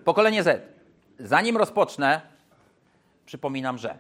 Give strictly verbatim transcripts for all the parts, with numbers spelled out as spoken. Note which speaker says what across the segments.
Speaker 1: Pokolenie Z. Zanim rozpocznę, przypominam, że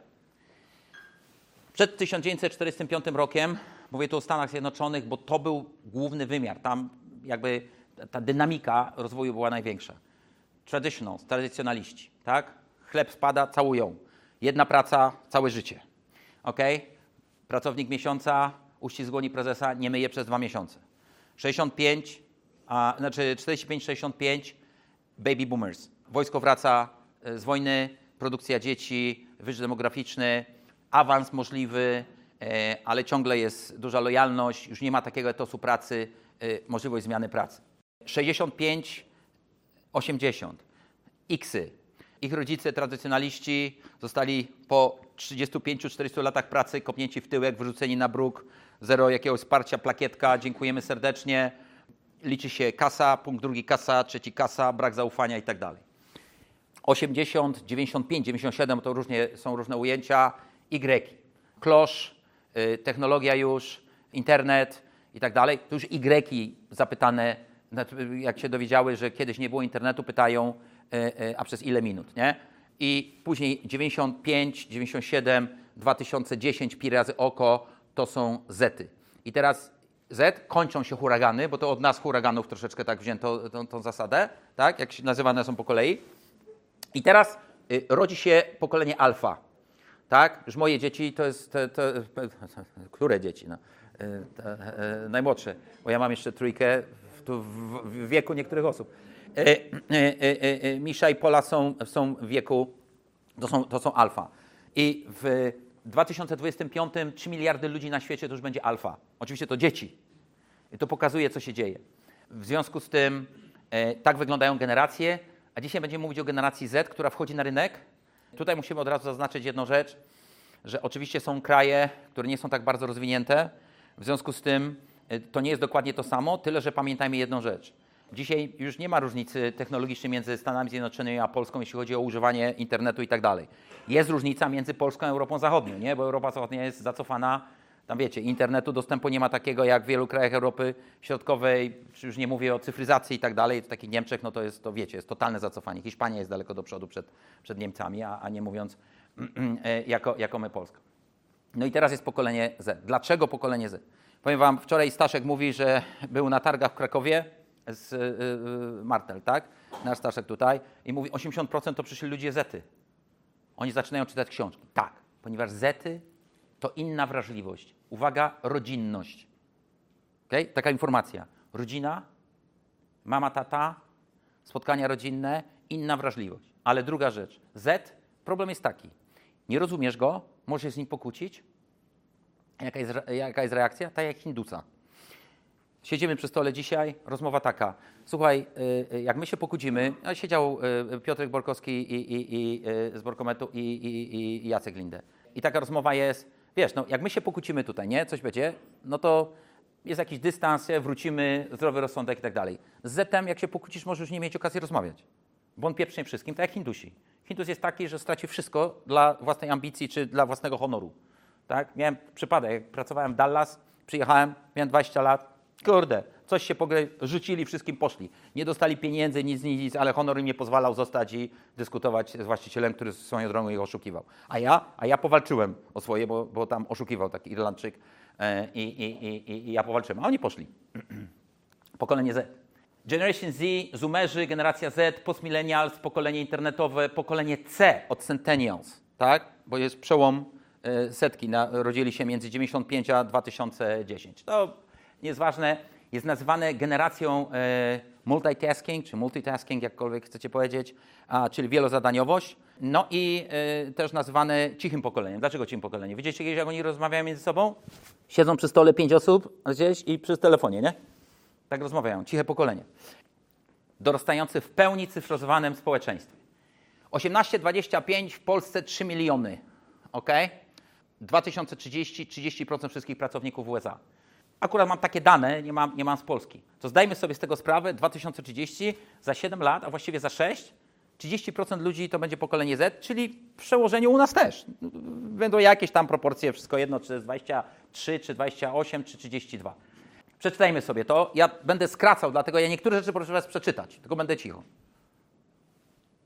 Speaker 1: przed tysiąc dziewięćset czterdziestym piątym rokiem, mówię tu o Stanach Zjednoczonych, bo to był główny wymiar, tam jakby ta dynamika rozwoju była największa. Traditionals, tradycjonaliści, tak? Chleb spada, całują. Jedna praca, całe życie. Ok? Pracownik miesiąca, uścisk dłoni prezesa, nie myje przez dwa miesiące. sześćdziesiąt pięć, a, znaczy czterdzieści pięć sześćdziesiąt pięć, baby boomers. Wojsko wraca z wojny, produkcja dzieci, wyż demograficzny, awans możliwy, e, ale ciągle jest duża lojalność, już nie ma takiego etosu pracy, e, możliwość zmiany pracy. sześćdziesiąt pięć osiemdziesiąt, X-y. Ich rodzice, tradycjonaliści, zostali po trzydziestu pięciu czterdziestu latach pracy kopnięci w tyłek, wyrzuceni na bruk, zero jakiegoś wsparcia, plakietka, dziękujemy serdecznie. Liczy się kasa, punkt drugi kasa, trzeci kasa, brak zaufania i tak dalej. osiemdziesiąt, dziewięćdziesiąt pięć, dziewięćdziesiąt siedem, to różnie, są różne ujęcia. Y. Klosz, y, technologia już, internet i tak dalej. To już Y zapytane, jak się dowiedziały, że kiedyś nie było internetu, pytają, y, y, a przez ile minut, nie? I później dziewięćdziesiąt pięć, dziewięćdziesiąt siedem, dwa tysiące dziesięć, pi razy oko, to są Zety. I teraz Z, kończą się huragany, bo to od nas huraganów troszeczkę tak wzięto tą, tą zasadę, tak? Jak się nazywane są po kolei. I teraz y, rodzi się pokolenie alfa, tak? Już moje dzieci to jest, to, to, które dzieci? No, y, to, y, najmłodsze, bo ja mam jeszcze trójkę w, tu w, w wieku niektórych osób. Y, y, y, y, Misza i Pola są, są w wieku, to są, to są alfa. I w dwa tysiące dwudziestym piątym trzy miliardy ludzi na świecie to już będzie alfa. Oczywiście to dzieci. I to pokazuje, co się dzieje. W związku z tym e, tak wyglądają generacje, a dzisiaj będziemy mówić o generacji Z, która wchodzi na rynek. Tutaj musimy od razu zaznaczyć jedną rzecz, że oczywiście są kraje, które nie są tak bardzo rozwinięte. W związku z tym e, to nie jest dokładnie to samo, tyle że pamiętajmy jedną rzecz. Dzisiaj już nie ma różnicy technologicznej między Stanami Zjednoczonymi a Polską, jeśli chodzi o używanie internetu i tak dalej. Jest różnica między Polską a Europą Zachodnią, nie? Bo Europa Zachodnia jest zacofana, tam wiecie, internetu dostępu nie ma takiego jak w wielu krajach Europy Środkowej, czy już nie mówię o cyfryzacji i tak dalej, w takich Niemczech, no to jest, to wiecie, jest totalne zacofanie. Hiszpania jest daleko do przodu przed, przed Niemcami, a, a nie mówiąc jako, jako my Polska. No i teraz jest pokolenie Z. Dlaczego pokolenie Z? Powiem wam, wczoraj Staszek mówi, że był na targach w Krakowie, z y, y, Martel, tak? Nasz Staszek tutaj i mówi, osiemdziesiąt procent to przyszli ludzie Zety. Oni zaczynają czytać książki. Tak, ponieważ Zety to inna wrażliwość. Uwaga, rodzinność. Okay? Taka informacja. Rodzina, mama, tata, spotkania rodzinne, inna wrażliwość. Ale druga rzecz. Z, problem jest taki. Nie rozumiesz go, możesz się z nim pokłócić. Jaka jest, jaka jest reakcja? Tak jak Hindusa. Siedzimy przy stole dzisiaj, rozmowa taka. Słuchaj, jak my się pokłócimy, siedział Piotrek Borkowski i, i, i, z Borkometu i, i, i Jacek Lindę. I taka rozmowa jest, wiesz, no jak my się pokłócimy tutaj, nie, coś będzie, no to jest jakiś dystans, wrócimy, zdrowy rozsądek i tak dalej. Z Zetem, jak się pokłócisz, możesz już nie mieć okazji rozmawiać. Bo on pieprznie wszystkim, tak jak Hindusi. Hindus jest taki, że straci wszystko dla własnej ambicji czy dla własnego honoru. Tak? Miałem przypadek, jak pracowałem w Dallas, przyjechałem, miałem dwadzieścia lat, kurde, coś się pogry... rzucili, wszystkim poszli. Nie dostali pieniędzy, nic, nic, nic, ale honor im nie pozwalał zostać i dyskutować z właścicielem, który swoją drogą ich oszukiwał. A ja, a ja powalczyłem o swoje, bo, bo tam oszukiwał taki Irlandczyk e, i, i, i, i ja powalczyłem. A oni poszli. Pokolenie Z. Generation Z, Zoomerzy, generacja Z, Postmillennials, pokolenie internetowe, pokolenie C od Centennials, tak? Bo jest przełom e, setki, narodzili się między dziewięćdziesiąt pięć a dwa tysiące dziesięć. To nie jest ważne, jest nazywane generacją e, multitasking, czy multitasking, jakkolwiek chcecie powiedzieć, a, czyli wielozadaniowość. No i e, też nazywane cichym pokoleniem. Dlaczego cichym pokoleniem? Widzicie kiedyś, jak oni rozmawiają między sobą? Siedzą przy stole pięć osób gdzieś i przy telefonie, nie? Tak rozmawiają, ciche pokolenie. Dorastający w pełni cyfryzowanym społeczeństwie. osiemnaście dwadzieścia pięć w Polsce trzy miliony, ok? dwa tysiące trzydziesty trzydzieści procent wszystkich pracowników w U S A. Akurat mam takie dane, nie mam, nie mam z Polski. To zdajmy sobie z tego sprawę, dwa tysiące trzydziesty, za siedem lat, a właściwie za sześć, trzydzieści procent ludzi to będzie pokolenie Z, czyli w przełożeniu u nas też. Będą jakieś tam proporcje, wszystko jedno, czy to jest dwadzieścia trzy, czy dwadzieścia osiem, czy trzydzieści dwa. Przeczytajmy sobie to. Ja będę skracał, dlatego ja niektóre rzeczy proszę was przeczytać, tylko będę cicho.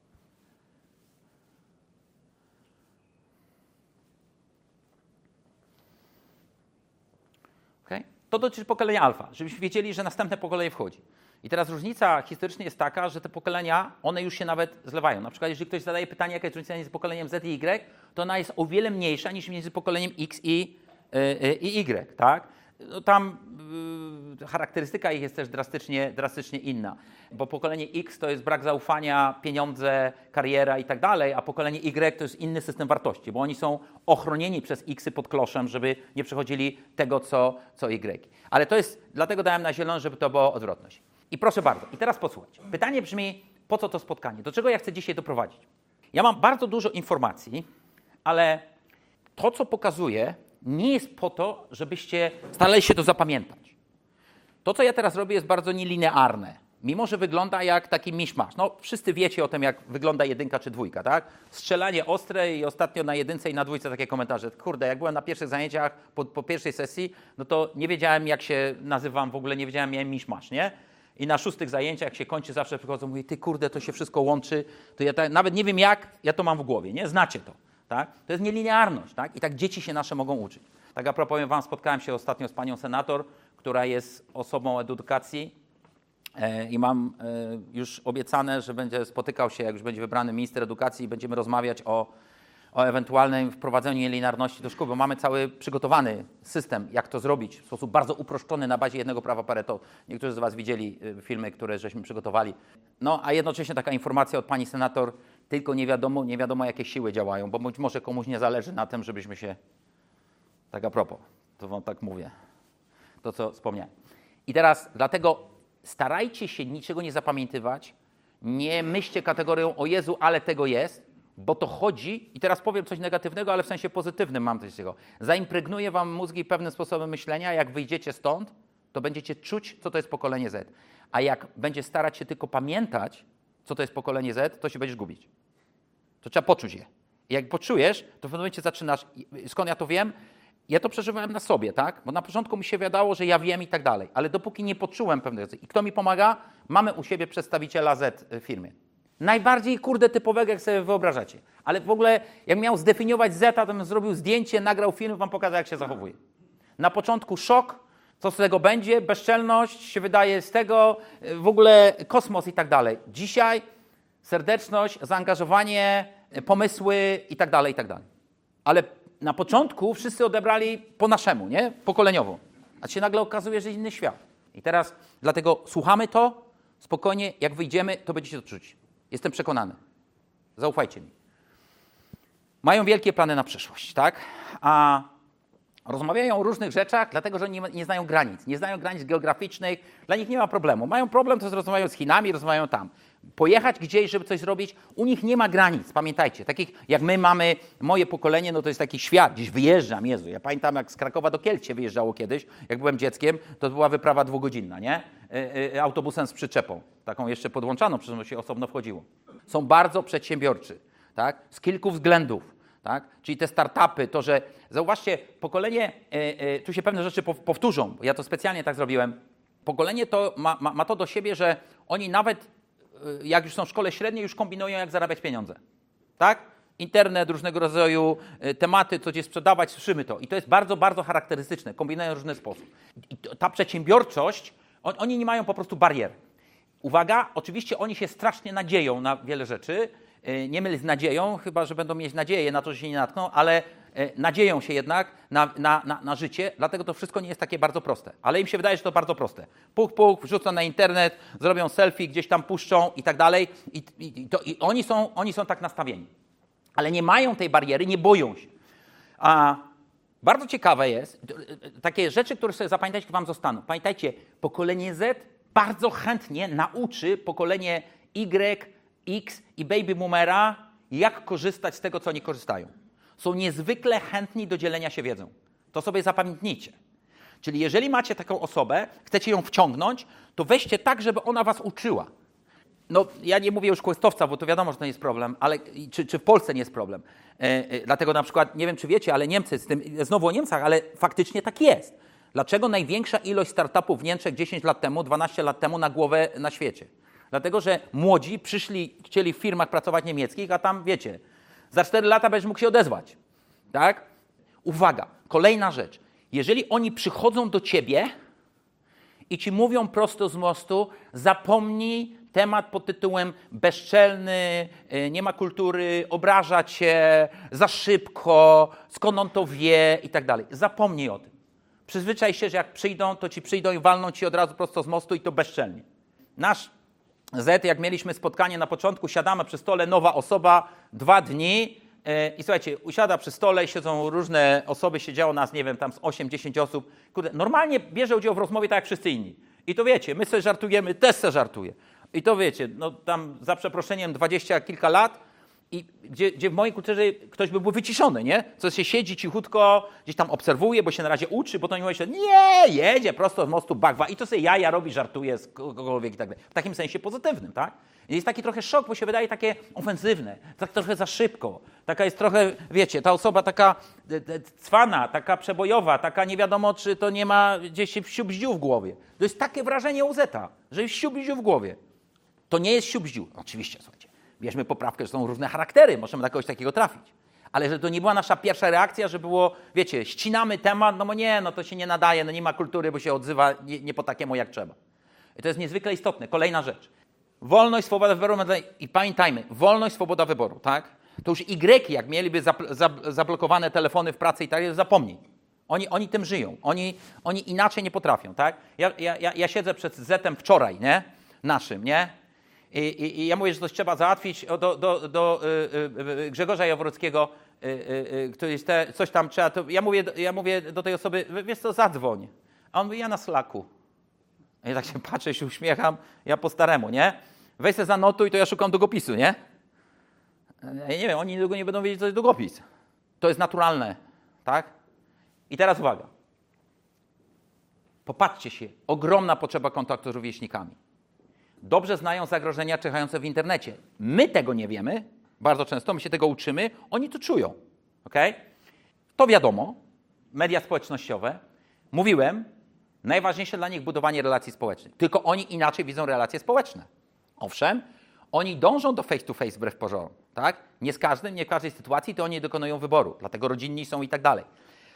Speaker 1: To dotyczy pokolenia alfa, żebyśmy wiedzieli, że następne pokolenie wchodzi. I teraz różnica historycznie jest taka, że te pokolenia, one już się nawet zlewają. Na przykład, jeżeli ktoś zadaje pytanie, jaka jest różnica między pokoleniem Z i Y, to ona jest o wiele mniejsza niż między pokoleniem X i, yy, i Y, tak? No tam yy, charakterystyka ich jest też drastycznie, drastycznie inna, bo pokolenie X to jest brak zaufania, pieniądze, kariera i tak dalej, a pokolenie Y to jest inny system wartości, bo oni są ochronieni przez Xy pod kloszem, żeby nie przechodzili tego, co, co Y. Ale to jest, dlatego dałem na zielono, żeby to była odwrotność. I proszę bardzo, i teraz posłuchajcie. Pytanie brzmi, po co to spotkanie? Do czego ja chcę dzisiaj doprowadzić? Ja mam bardzo dużo informacji, ale to, co pokazuję, nie jest po to, żebyście starali się to zapamiętać. To, co ja teraz robię, jest bardzo nielinearne. Mimo że wygląda jak taki miszmasz. No, wszyscy wiecie o tym, jak wygląda jedynka czy dwójka, tak? Strzelanie ostre i ostatnio na jedynce i na dwójce takie komentarze. Kurde, jak byłem na pierwszych zajęciach, po, po pierwszej sesji, no to nie wiedziałem, jak się nazywam, w ogóle nie wiedziałem, miałem miszmasz, nie? I na szóstych zajęciach, jak się kończy, zawsze przychodzą, mówię, ty kurde, to się wszystko łączy, to ja ta, nawet nie wiem jak, ja to mam w głowie, nie? Znacie to, tak? To jest nielinearność, tak? I tak dzieci się nasze mogą uczyć. Tak a propos, powiem wam, spotkałem się ostatnio z panią senator, która jest osobą edukacji e, i mam e, już obiecane, że będzie spotykał się, jak już będzie wybrany minister edukacji i będziemy rozmawiać o, o ewentualnym wprowadzeniu nielinearności do szkół, bo mamy cały przygotowany system, jak to zrobić w sposób bardzo uproszczony na bazie jednego prawa Pareto. Niektórzy z was widzieli filmy, które żeśmy przygotowali. No, a jednocześnie taka informacja od pani senator, tylko nie wiadomo, nie wiadomo jakie siły działają, bo być może komuś nie zależy na tym, żebyśmy się... Tak a propos, to wam tak mówię, to co wspomniałem. I teraz dlatego starajcie się niczego nie zapamiętywać, nie myślcie kategorią o Jezu, ale tego jest, bo to chodzi, i teraz powiem coś negatywnego, ale w sensie pozytywnym mam coś z tego. Zaimpregnuje wam mózgi pewnym sposobem myślenia, jak wyjdziecie stąd, to będziecie czuć, co to jest pokolenie Z. A jak będziesz starać się tylko pamiętać, co to jest pokolenie Z, to się będziesz gubić. To trzeba poczuć je. I jak poczujesz, to w pewnym momencie zaczynasz, skąd ja to wiem? Ja to przeżywałem na sobie, tak? Bo na początku mi się wydawało, że ja wiem i tak dalej, ale dopóki nie poczułem pewnych rzeczy. I kto mi pomaga? Mamy u siebie przedstawiciela Z w firmie. Najbardziej, kurde, typowego, jak sobie wyobrażacie. Ale w ogóle, jak miał zdefiniować Z, to bym zrobił zdjęcie, nagrał film, wam pokazał, jak się zachowuje. Na początku szok, co z tego będzie, bezczelność się wydaje z tego, w ogóle kosmos i tak dalej. Dzisiaj serdeczność, zaangażowanie, pomysły i tak dalej, i tak dalej. Ale na początku wszyscy odebrali po naszemu, nie? Pokoleniowo. A się nagle okazuje, że jest inny świat. I teraz dlatego słuchamy to, spokojnie, jak wyjdziemy, to będziecie to czuć. Jestem przekonany. Zaufajcie mi. Mają wielkie plany na przyszłość, tak? A rozmawiają o różnych rzeczach, dlatego że oni nie, nie znają granic. Nie znają granic geograficznych, dla nich nie ma problemu. Mają problem, to rozmawiają z Chinami, rozmawiają tam. Pojechać gdzieś, żeby coś zrobić, u nich nie ma granic, pamiętajcie. Takich jak my mamy, moje pokolenie, no to jest taki świat, gdzieś wyjeżdżam, Jezu. Ja pamiętam, jak z Krakowa do Kielc się wyjeżdżało kiedyś, jak byłem dzieckiem, to była wyprawa dwugodzinna, nie? Yy, yy, autobusem z przyczepą, taką jeszcze podłączaną, przy czym się osobno wchodziło. Są bardzo przedsiębiorczy, tak? Z kilku względów, tak? Czyli te startupy, to, że zauważcie, pokolenie, yy, yy, tu się pewne rzeczy powtórzą, bo ja to specjalnie tak zrobiłem. Pokolenie to ma, ma, ma to do siebie, że oni nawet jak już są w szkole średniej, już kombinują, jak zarabiać pieniądze. Tak? Internet, różnego rodzaju tematy, co gdzie sprzedawać, słyszymy to. I to jest bardzo, bardzo charakterystyczne. Kombinują w różny sposób. I ta przedsiębiorczość, on, oni nie mają po prostu barier. Uwaga, oczywiście oni się strasznie nadzieją na wiele rzeczy. Nie myl z nadzieją, chyba że będą mieć nadzieję na to, że się nie natkną, ale nadzieją się jednak na, na, na, na życie, dlatego to wszystko nie jest takie bardzo proste. Ale im się wydaje, że to bardzo proste. Puch, puch, wrzucą na internet, zrobią selfie, gdzieś tam puszczą i tak dalej. I, i, to, i oni, są, oni są tak nastawieni. Ale nie mają tej bariery, nie boją się. A bardzo ciekawe jest, takie rzeczy, które sobie zapamiętajcie, wam zostaną. Pamiętajcie, pokolenie Z bardzo chętnie nauczy pokolenie Y, X i baby boomera, jak korzystać z tego, co oni korzystają. Są niezwykle chętni do dzielenia się wiedzą. To sobie zapamiętnijcie. Czyli jeżeli macie taką osobę, chcecie ją wciągnąć, to weźcie tak, żeby ona was uczyła. No, ja nie mówię już questowca, bo to wiadomo, że to nie jest problem, ale czy, czy w Polsce nie jest problem. E, e, dlatego na przykład, nie wiem, czy wiecie, ale Niemcy, z tym, znowu o Niemcach, ale faktycznie tak jest. Dlaczego największa ilość startupów w Niemczech dziesięć lat temu, dwanaście lat temu na głowę na świecie? Dlatego, że młodzi przyszli, chcieli w firmach pracować niemieckich, a tam, wiecie, za cztery lata będziesz mógł się odezwać. Tak? Uwaga, kolejna rzecz. Jeżeli oni przychodzą do ciebie i ci mówią prosto z mostu, zapomnij temat pod tytułem bezczelny, nie ma kultury, obraża cię, za szybko, skąd on to wie i tak dalej. Zapomnij o tym. Przyzwyczaj się, że jak przyjdą, to ci przyjdą i walną ci od razu prosto z mostu i to bezczelnie. Nasz Z, jak mieliśmy spotkanie na początku, siadamy przy stole, nowa osoba, dwa dni yy, i słuchajcie, usiada przy stole, siedzą różne osoby, siedziało nas, nie wiem, tam z osiem dziesięć osób. Kurde, normalnie bierze udział w rozmowie tak jak wszyscy inni. I to wiecie, my sobie żartujemy, też sobie żartuje. I to wiecie, no tam za przeproszeniem dwadzieścia kilka lat, i gdzie, gdzie w mojej kulturze ktoś by był wyciszony, nie? Co się siedzi cichutko, gdzieś tam obserwuje, bo się na razie uczy, bo to nie mówi się, nie, jedzie prosto z mostu, bagwa i to sobie jaja robi, żartuje z kogokolwiek i tak dalej. W takim sensie pozytywnym, tak? I jest taki trochę szok, bo się wydaje takie ofensywne, tak trochę za szybko. Taka jest trochę, wiecie, ta osoba taka cwana, taka przebojowa, taka nie wiadomo, czy to nie ma gdzieś siubździu w głowie. To jest takie wrażenie u Zeta, że jest siubździu w głowie. To nie jest siubździu. Oczywiście, słuchajcie. Bierzmy poprawkę, że są różne charaktery, możemy na kogoś takiego trafić. Ale że to nie była nasza pierwsza reakcja, że było, wiecie, ścinamy temat, no bo nie, no to się nie nadaje, no nie ma kultury, bo się odzywa nie, nie po takiemu jak trzeba. I to jest niezwykle istotne. Kolejna rzecz. Wolność, swoboda wyboru i pamiętajmy, wolność, swoboda wyboru, tak? To już Y, jak mieliby zablokowane telefony w pracy i tak dalej, zapomnij. Oni, oni tym żyją. Oni, oni inaczej nie potrafią, tak? Ja, ja, ja siedzę przed Zetem wczoraj, nie? Naszym, nie? I, i, I ja mówię, że coś trzeba załatwić do, do, do y, y, Grzegorza Jawrockiego, y, y, który jest te, coś tam trzeba, to ja mówię, ja mówię do tej osoby, wiesz co, zadzwoń. A on mówi, ja na Slacku. Ja tak się patrzę, się uśmiecham, ja po staremu, nie? Weź se zanotuj, to ja szukam długopisu, nie? Ja nie wiem, oni niedługo nie będą wiedzieć, co jest długopis. To jest naturalne, tak? I teraz uwaga. Popatrzcie się, ogromna potrzeba kontaktu z rówieśnikami. Dobrze znają zagrożenia czyhające w internecie. My tego nie wiemy, bardzo często, my się tego uczymy, oni to czują. Okay? To wiadomo, media społecznościowe, mówiłem, najważniejsze dla nich budowanie relacji społecznych. Tylko oni inaczej widzą relacje społeczne. Owszem, oni dążą do face to face wbrew pozorom. Tak? Nie z każdym, nie w każdej sytuacji, to oni dokonują wyboru, dlatego rodzinni są i tak dalej.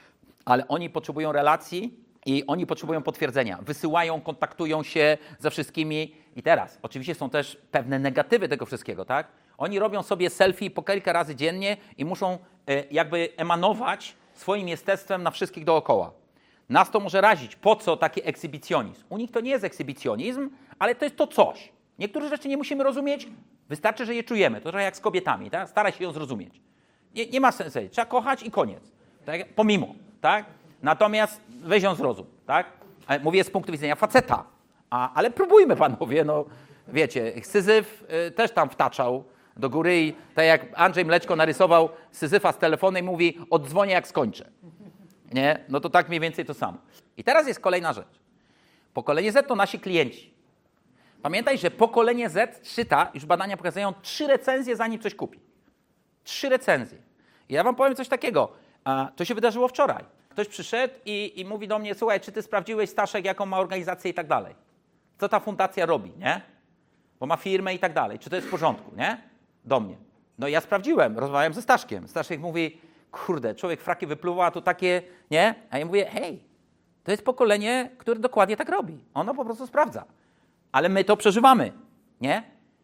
Speaker 1: Ale oni potrzebują relacji i oni potrzebują potwierdzenia. Wysyłają, kontaktują się ze wszystkimi. I teraz, oczywiście są też pewne negatywy tego wszystkiego, tak? Oni robią sobie selfie po kilka razy dziennie i muszą e, jakby emanować swoim jestestwem na wszystkich dookoła. Nas to może razić. Po co taki ekshibicjonizm? U nich to nie jest ekshibicjonizm, ale to jest to coś. Niektóre rzeczy nie musimy rozumieć, wystarczy, że je czujemy. To trochę jak z kobietami, tak? Staraj się ją zrozumieć. Nie, nie ma sensu. Trzeba kochać i koniec. Tak? Pomimo, tak? Natomiast weź ją zrozum, tak? Mówię z punktu widzenia faceta. A, ale próbujmy, panowie, no wiecie, Syzyf y, też tam wtaczał do góry i tak jak Andrzej Mleczko narysował Syzyfa z telefonem i mówi, oddzwonię jak skończę. Nie? No to tak mniej więcej to samo. I teraz jest kolejna rzecz. Pokolenie Z to nasi klienci. Pamiętaj, że pokolenie Z czyta, już badania pokazują, trzy recenzje zanim coś kupi. Trzy recenzje. I ja wam powiem coś takiego. A, to się wydarzyło wczoraj. Ktoś przyszedł i, i mówi do mnie, słuchaj, czy ty sprawdziłeś, Staszek, jaką ma organizację i tak dalej? Co ta fundacja robi, nie? Bo ma firmę i tak dalej. Czy to jest w porządku, nie? Do mnie. No i ja sprawdziłem, rozmawiałem ze Staszkiem. Staszek mówi, kurde, człowiek fraki wypluwa, a to takie, nie? A ja mówię, hej, to jest pokolenie, które dokładnie tak robi. Ono po prostu sprawdza. Ale my to przeżywamy, nie?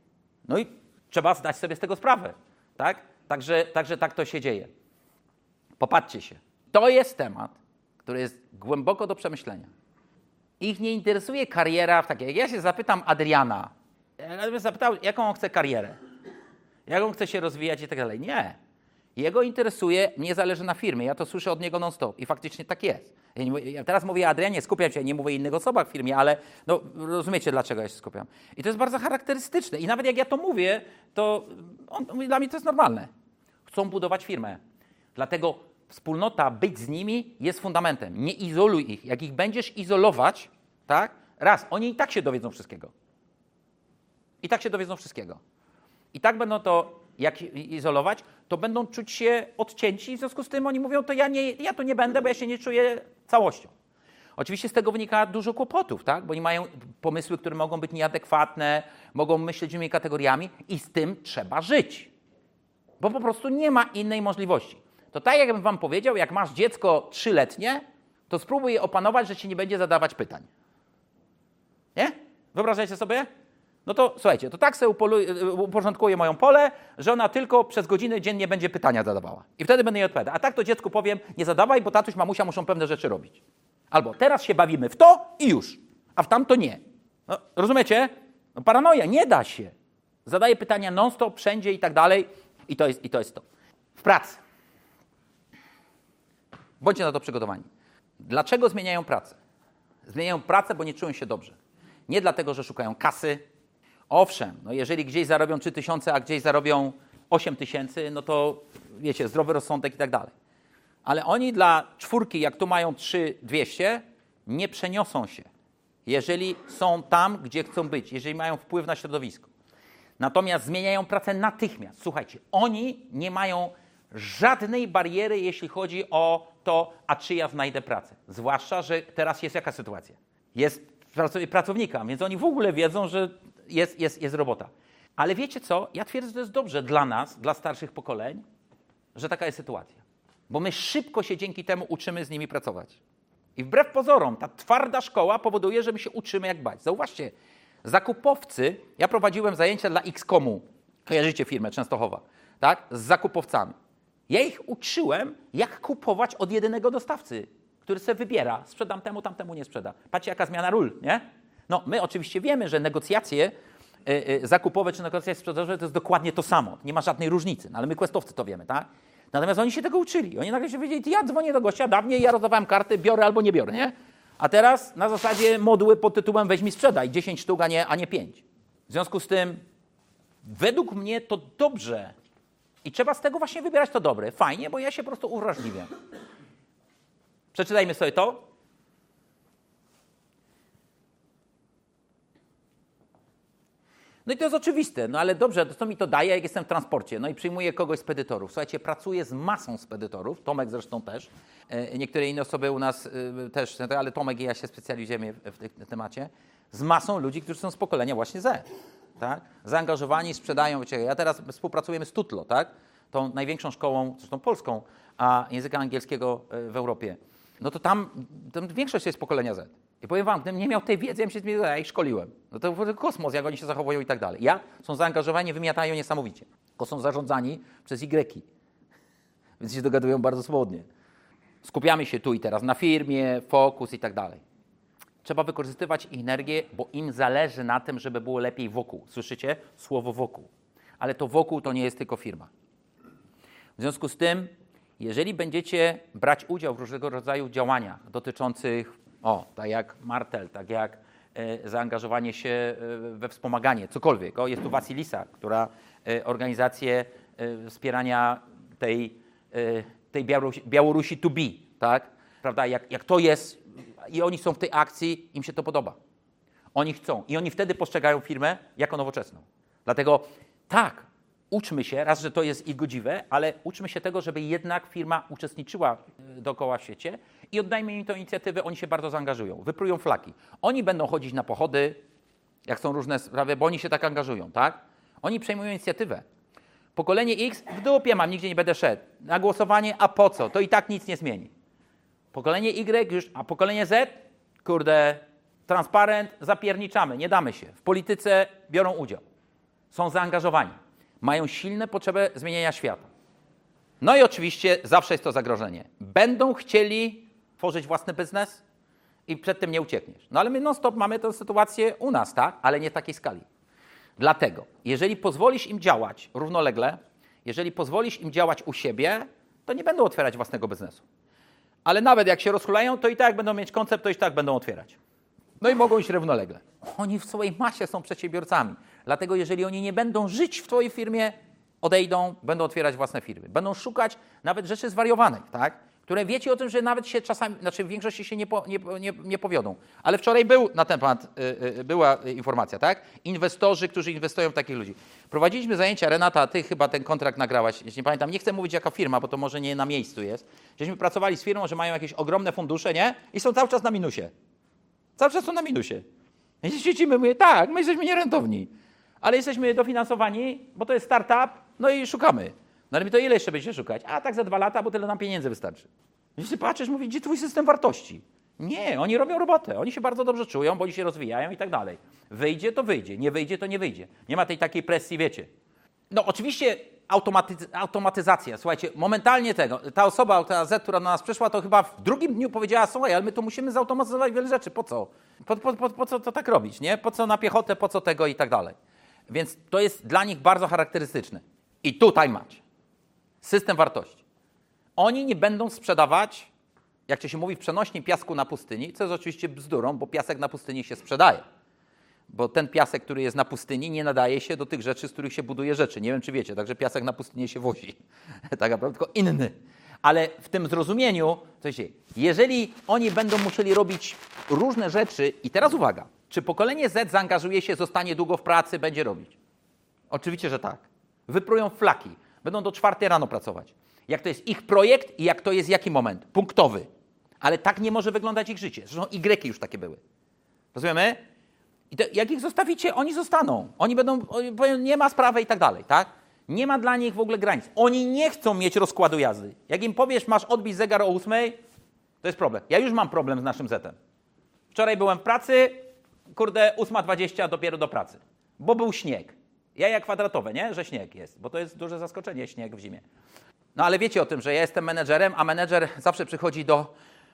Speaker 1: No i trzeba zdać sobie z tego sprawę, tak? Także, także tak to się dzieje. Popatrzcie się. To jest temat, który jest głęboko do przemyślenia. Ich nie interesuje kariera w takiej. Jak ja się zapytam Adriana, ja bym zapytał, jaką on chce karierę, jak on chce się rozwijać i tak dalej. Nie. Jego interesuje, mnie zależy na firmie. Ja to słyszę od niego non-stop i faktycznie tak jest. Ja, nie mówię, ja teraz mówię o Adrianie, skupiam się, nie mówię o innych osobach w firmie, ale no, rozumiecie, dlaczego ja się skupiam. I to jest bardzo charakterystyczne. I nawet jak ja to mówię, to on, dla mnie to jest normalne. Chcą budować firmę. Dlatego wspólnota, być z nimi jest fundamentem. Nie izoluj ich. Jak ich będziesz izolować, tak? Raz, oni i tak się dowiedzą wszystkiego. I tak się dowiedzą wszystkiego. I tak będą to, jak izolować, to będą czuć się odcięci. W związku z tym oni mówią, to ja, nie, ja to nie będę, bo ja się nie czuję całością. Oczywiście z tego wynika dużo kłopotów, tak? Bo oni mają pomysły, które mogą być nieadekwatne, mogą myśleć innymi kategoriami i z tym trzeba żyć. Bo po prostu nie ma innej możliwości. To tak, jakbym wam powiedział, jak masz dziecko trzyletnie, to spróbuj je opanować, że ci nie będzie zadawać pytań. Nie? Wyobrażacie sobie? No to słuchajcie, to tak sobie uporządkuję moją pole, że ona tylko przez godzinę dziennie będzie pytania zadawała. I wtedy będę jej odpowiadał. A tak to dziecku powiem, nie zadawaj, bo tatuś, mamusia muszą pewne rzeczy robić. Albo teraz się bawimy w to i już, a w tamto nie. No, rozumiecie? No, paranoja, nie da się. Zadaję pytania non-stop, wszędzie i tak dalej. I to jest, i to jest to. W pracy. Bądźcie na to przygotowani. Dlaczego zmieniają pracę? Zmieniają pracę, bo nie czują się dobrze. Nie dlatego, że szukają kasy. Owszem, no jeżeli gdzieś zarobią trzy tysiące, a gdzieś zarobią osiem tysięcy, no to wiecie, zdrowy rozsądek i tak dalej. Ale oni dla czwórki, jak tu mają trzy dwieście, nie przeniosą się, jeżeli są tam, gdzie chcą być, jeżeli mają wpływ na środowisko. Natomiast zmieniają pracę natychmiast. Słuchajcie, oni nie mają żadnej bariery, jeśli chodzi o to, a czy ja znajdę pracę. Zwłaszcza, że teraz jest jaka sytuacja? Jest pracownika, więc oni w ogóle wiedzą, że jest, jest, jest robota. Ale wiecie co? Ja twierdzę, że to jest dobrze dla nas, dla starszych pokoleń, że taka jest sytuacja. Bo my szybko się dzięki temu uczymy z nimi pracować. I wbrew pozorom, ta twarda szkoła powoduje, że my się uczymy jak bać. Zauważcie, zakupowcy, ja prowadziłem zajęcia dla X komu, kojarzycie firmę Częstochowa, tak? Z zakupowcami. Ja ich uczyłem, jak kupować od jedynego dostawcy, który sobie wybiera, sprzedam temu, tamtemu nie sprzeda. Patrzcie, jaka zmiana ról, nie? No, my oczywiście wiemy, że negocjacje y, y, zakupowe czy negocjacje sprzedażowe to jest dokładnie to samo. Nie ma żadnej różnicy, no, ale my questowcy to wiemy, tak? Natomiast oni się tego uczyli. Oni nagle się wiedzieli, ja dzwonię do gościa, dawniej ja rozdawałem karty, biorę albo nie biorę, nie? A teraz na zasadzie moduły pod tytułem weź mi sprzedaj, dziesięć sztuk, a nie, a nie pięć. W związku z tym, według mnie to dobrze i trzeba z tego właśnie wybierać to dobre. Fajnie, bo ja się po prostu uwrażliwiam. Przeczytajmy sobie to. No i to jest oczywiste, no ale dobrze, to co mi to daje, jak jestem w transporcie? No i przyjmuję kogoś z spedytorów. Słuchajcie, pracuję z masą spedytorów, Tomek zresztą też, niektóre inne osoby u nas też, ale Tomek i ja się specjalizujemy w tym temacie, z masą ludzi, którzy są z pokolenia właśnie Z, tak? Zaangażowani, sprzedają, wiecie, ja teraz współpracujemy z Tutlo, tak? Tą największą szkołą, zresztą polską, a języka angielskiego w Europie. No to tam, tam większość jest z pokolenia Z. I powiem wam, gdybym nie miał tej wiedzy, ja bym się zmienił, ja ich szkoliłem. No to w ogóle kosmos, jak oni się zachowują i tak dalej. Ja, są zaangażowani, wymiatają niesamowicie. Tylko są zarządzani przez Y. Więc się dogadują bardzo swobodnie. Skupiamy się tu i teraz na firmie, fokus i tak dalej. Trzeba wykorzystywać ich energię, bo im zależy na tym, żeby było lepiej wokół. Słyszycie? Słowo wokół. Ale to wokół to nie jest tylko firma. W związku z tym, jeżeli będziecie brać udział w różnego rodzaju działaniach dotyczących, o, tak jak Martel, tak jak e, zaangażowanie się e, we wspomaganie, cokolwiek. O, jest tu Wasilisa, która e, organizację e, wspierania tej, e, tej Białorusi, Białorusi to be, tak? Prawda? Jak, jak to jest i oni są w tej akcji, im się to podoba. Oni chcą i oni wtedy postrzegają firmę jako nowoczesną. Dlatego tak, uczmy się, raz, że to jest ich godziwe, ale uczmy się tego, żeby jednak firma uczestniczyła dookoła w świecie i oddajmy im tę inicjatywę, oni się bardzo zaangażują, wyprują flaki. Oni będą chodzić na pochody, jak są różne sprawy, bo oni się tak angażują, tak? Oni przejmują inicjatywę. Pokolenie X w dupie mam, nigdzie nie będę szedł. Na głosowanie, a po co? To i tak nic nie zmieni. Pokolenie Y już, a pokolenie Z, kurde, transparent, zapierniczamy, nie damy się. W polityce biorą udział, są zaangażowani. Mają silne potrzeby zmienienia świata. No i oczywiście zawsze jest to zagrożenie. Będą chcieli tworzyć własny biznes i przed tym nie uciekniesz. No ale my non-stop mamy tę sytuację u nas, tak? Ale nie w takiej skali. Dlatego, jeżeli pozwolisz im działać równolegle, jeżeli pozwolisz im działać u siebie, to nie będą otwierać własnego biznesu. Ale nawet jak się rozchulają, to i tak będą mieć koncept, to i tak będą otwierać. No i mogą iść równolegle. Oni w swojej masie są przedsiębiorcami. Dlatego jeżeli oni nie będą żyć w twojej firmie, odejdą, będą otwierać własne firmy. Będą szukać nawet rzeczy zwariowanych, tak? Które wiecie o tym, że nawet się czasami, znaczy w większości się nie, po, nie, nie, nie powiodą. Ale wczoraj był na ten temat, yy, była informacja, tak? Inwestorzy, którzy inwestują w takich ludzi. Prowadziliśmy zajęcia, Renata, ty chyba ten kontrakt nagrałaś, jeśli nie pamiętam, nie chcę mówić jaka firma, bo to może nie na miejscu jest. Żeśmy pracowali z firmą, że mają jakieś ogromne fundusze, nie? I są cały czas na minusie. Cały czas są na minusie. I się siedzimy, mówię, tak, my jesteśmy nierentowni, ale jesteśmy dofinansowani, bo to jest startup, no i szukamy. No ale mi to ile jeszcze będzie szukać? A tak za dwa lata, bo tyle nam pieniędzy wystarczy. Jeśli patrzysz, mówisz, gdzie twój system wartości? Nie, oni robią robotę, oni się bardzo dobrze czują, bo oni się rozwijają i tak dalej. Wyjdzie, to wyjdzie, nie wyjdzie, to nie wyjdzie. Nie ma tej takiej presji, wiecie. No oczywiście automaty- automatyzacja, słuchajcie, momentalnie tego, ta osoba, ta Z, która do nas przyszła, to chyba w drugim dniu powiedziała, słuchaj, ale my to musimy zautomatyzować wiele rzeczy, po co? Po, po, po, po co to tak robić, nie? Po co na piechotę, po co tego i tak dalej. Więc to jest dla nich bardzo charakterystyczne. I tutaj macie system wartości. Oni nie będą sprzedawać, jak to się mówi, w przenośni piasku na pustyni, co jest oczywiście bzdurą, bo piasek na pustyni się sprzedaje. Bo ten piasek, który jest na pustyni, nie nadaje się do tych rzeczy, z których się buduje rzeczy. Nie wiem, czy wiecie, także piasek na pustyni się wozi. Tak naprawdę, tylko inny. Ale w tym zrozumieniu, co się, jeżeli oni będą musieli robić różne rzeczy, i teraz uwaga, czy pokolenie Z zaangażuje się, zostanie długo w pracy, będzie robić? Oczywiście, że tak. Wyprują flaki, będą do czwartej rano pracować. Jak to jest ich projekt i jak to jest jaki moment? Punktowy. Ale tak nie może wyglądać ich życie. Zresztą Y już takie były. Rozumiemy? I to, jak ich zostawicie, oni zostaną. Oni będą, oni powiedzą, nie ma sprawy i tak dalej, tak? Nie ma dla nich w ogóle granic. Oni nie chcą mieć rozkładu jazdy. Jak im powiesz, masz odbić zegar o ósmej, to jest problem. Ja już mam problem z naszym zetem. Wczoraj byłem w pracy, kurde, ósma dwadzieścia dopiero do pracy, bo był śnieg. Jaja kwadratowe, nie? Że śnieg jest, bo to jest duże zaskoczenie, śnieg w zimie. No ale wiecie o tym, że ja jestem menedżerem, a menedżer zawsze przychodzi do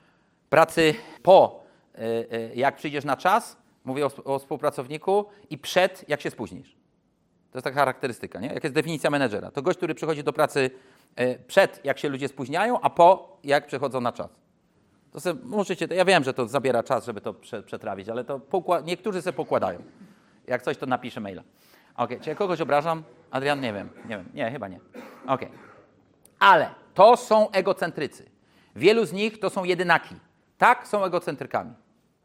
Speaker 1: pracy po, jak przyjdziesz na czas, mówię o, o współpracowniku, i przed, jak się spóźnisz. To jest taka charakterystyka, nie? Jak jest definicja menedżera. To gość, który przychodzi do pracy przed, jak się ludzie spóźniają, a po, jak przychodzą na czas. To sobie, możecie, ja wiem, że to zabiera czas, żeby to przetrawić, ale to poukład, niektórzy sobie pokładają. Jak coś, to napiszę maila. Okej, okay. Czy ja kogoś obrażam? Adrian, nie wiem, nie wiem, nie, chyba nie. Okej. Okay. Ale to są egocentrycy. Wielu z nich to są jedynaki. Tak, są egocentrykami.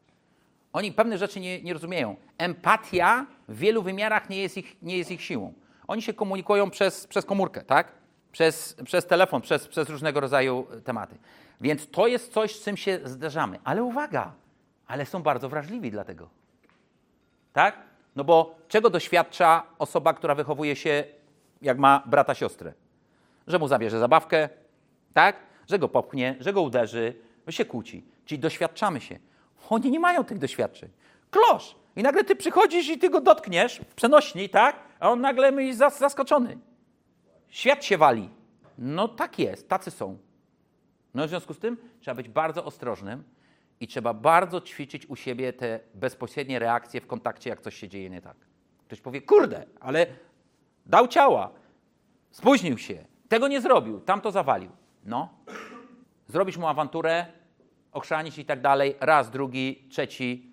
Speaker 1: Oni pewne rzeczy nie, nie rozumieją. Empatia w wielu wymiarach nie jest ich, nie jest ich siłą. Oni się komunikują przez, przez komórkę, tak? Przez, przez telefon, przez, przez różnego rodzaju tematy. Więc to jest coś, z czym się zderzamy. Ale uwaga, ale są bardzo wrażliwi dlatego. Tak? No bo czego doświadcza osoba, która wychowuje się, jak ma brata, siostrę? Że mu zabierze zabawkę, tak? Że go popchnie, że go uderzy, że się kłóci. Czyli doświadczamy się. Oni nie mają tych doświadczeń. Klosz! I nagle ty przychodzisz i ty go dotkniesz w przenośni, tak? A on nagle jest zaskoczony. Świat się wali. No tak jest, tacy są. No w związku z tym trzeba być bardzo ostrożnym i trzeba bardzo ćwiczyć u siebie te bezpośrednie reakcje w kontakcie, jak coś się dzieje nie tak. Ktoś powie, kurde, ale dał ciała, spóźnił się, tego nie zrobił, tamto zawalił. No, zrobisz mu awanturę, ochrzanisz i tak dalej, raz, drugi, trzeci,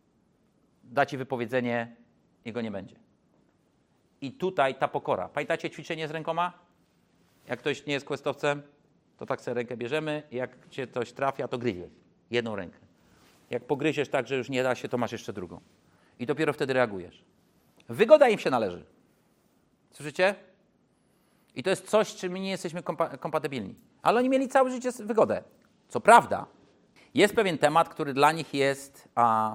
Speaker 1: da ci wypowiedzenie i go nie będzie. I tutaj ta pokora. Pamiętacie ćwiczenie z rękoma? Jak ktoś nie jest questowcem, to tak sobie rękę bierzemy i jak cię coś trafia, to gryziesz jedną rękę. Jak pogryziesz tak, że już nie da się, to masz jeszcze drugą. I dopiero wtedy reagujesz. Wygoda im się należy. Słyszycie? I to jest coś, z czym my nie jesteśmy kompa- kompatybilni. Ale oni mieli całe życie wygodę. Co prawda, jest pewien temat, który dla nich jest... A...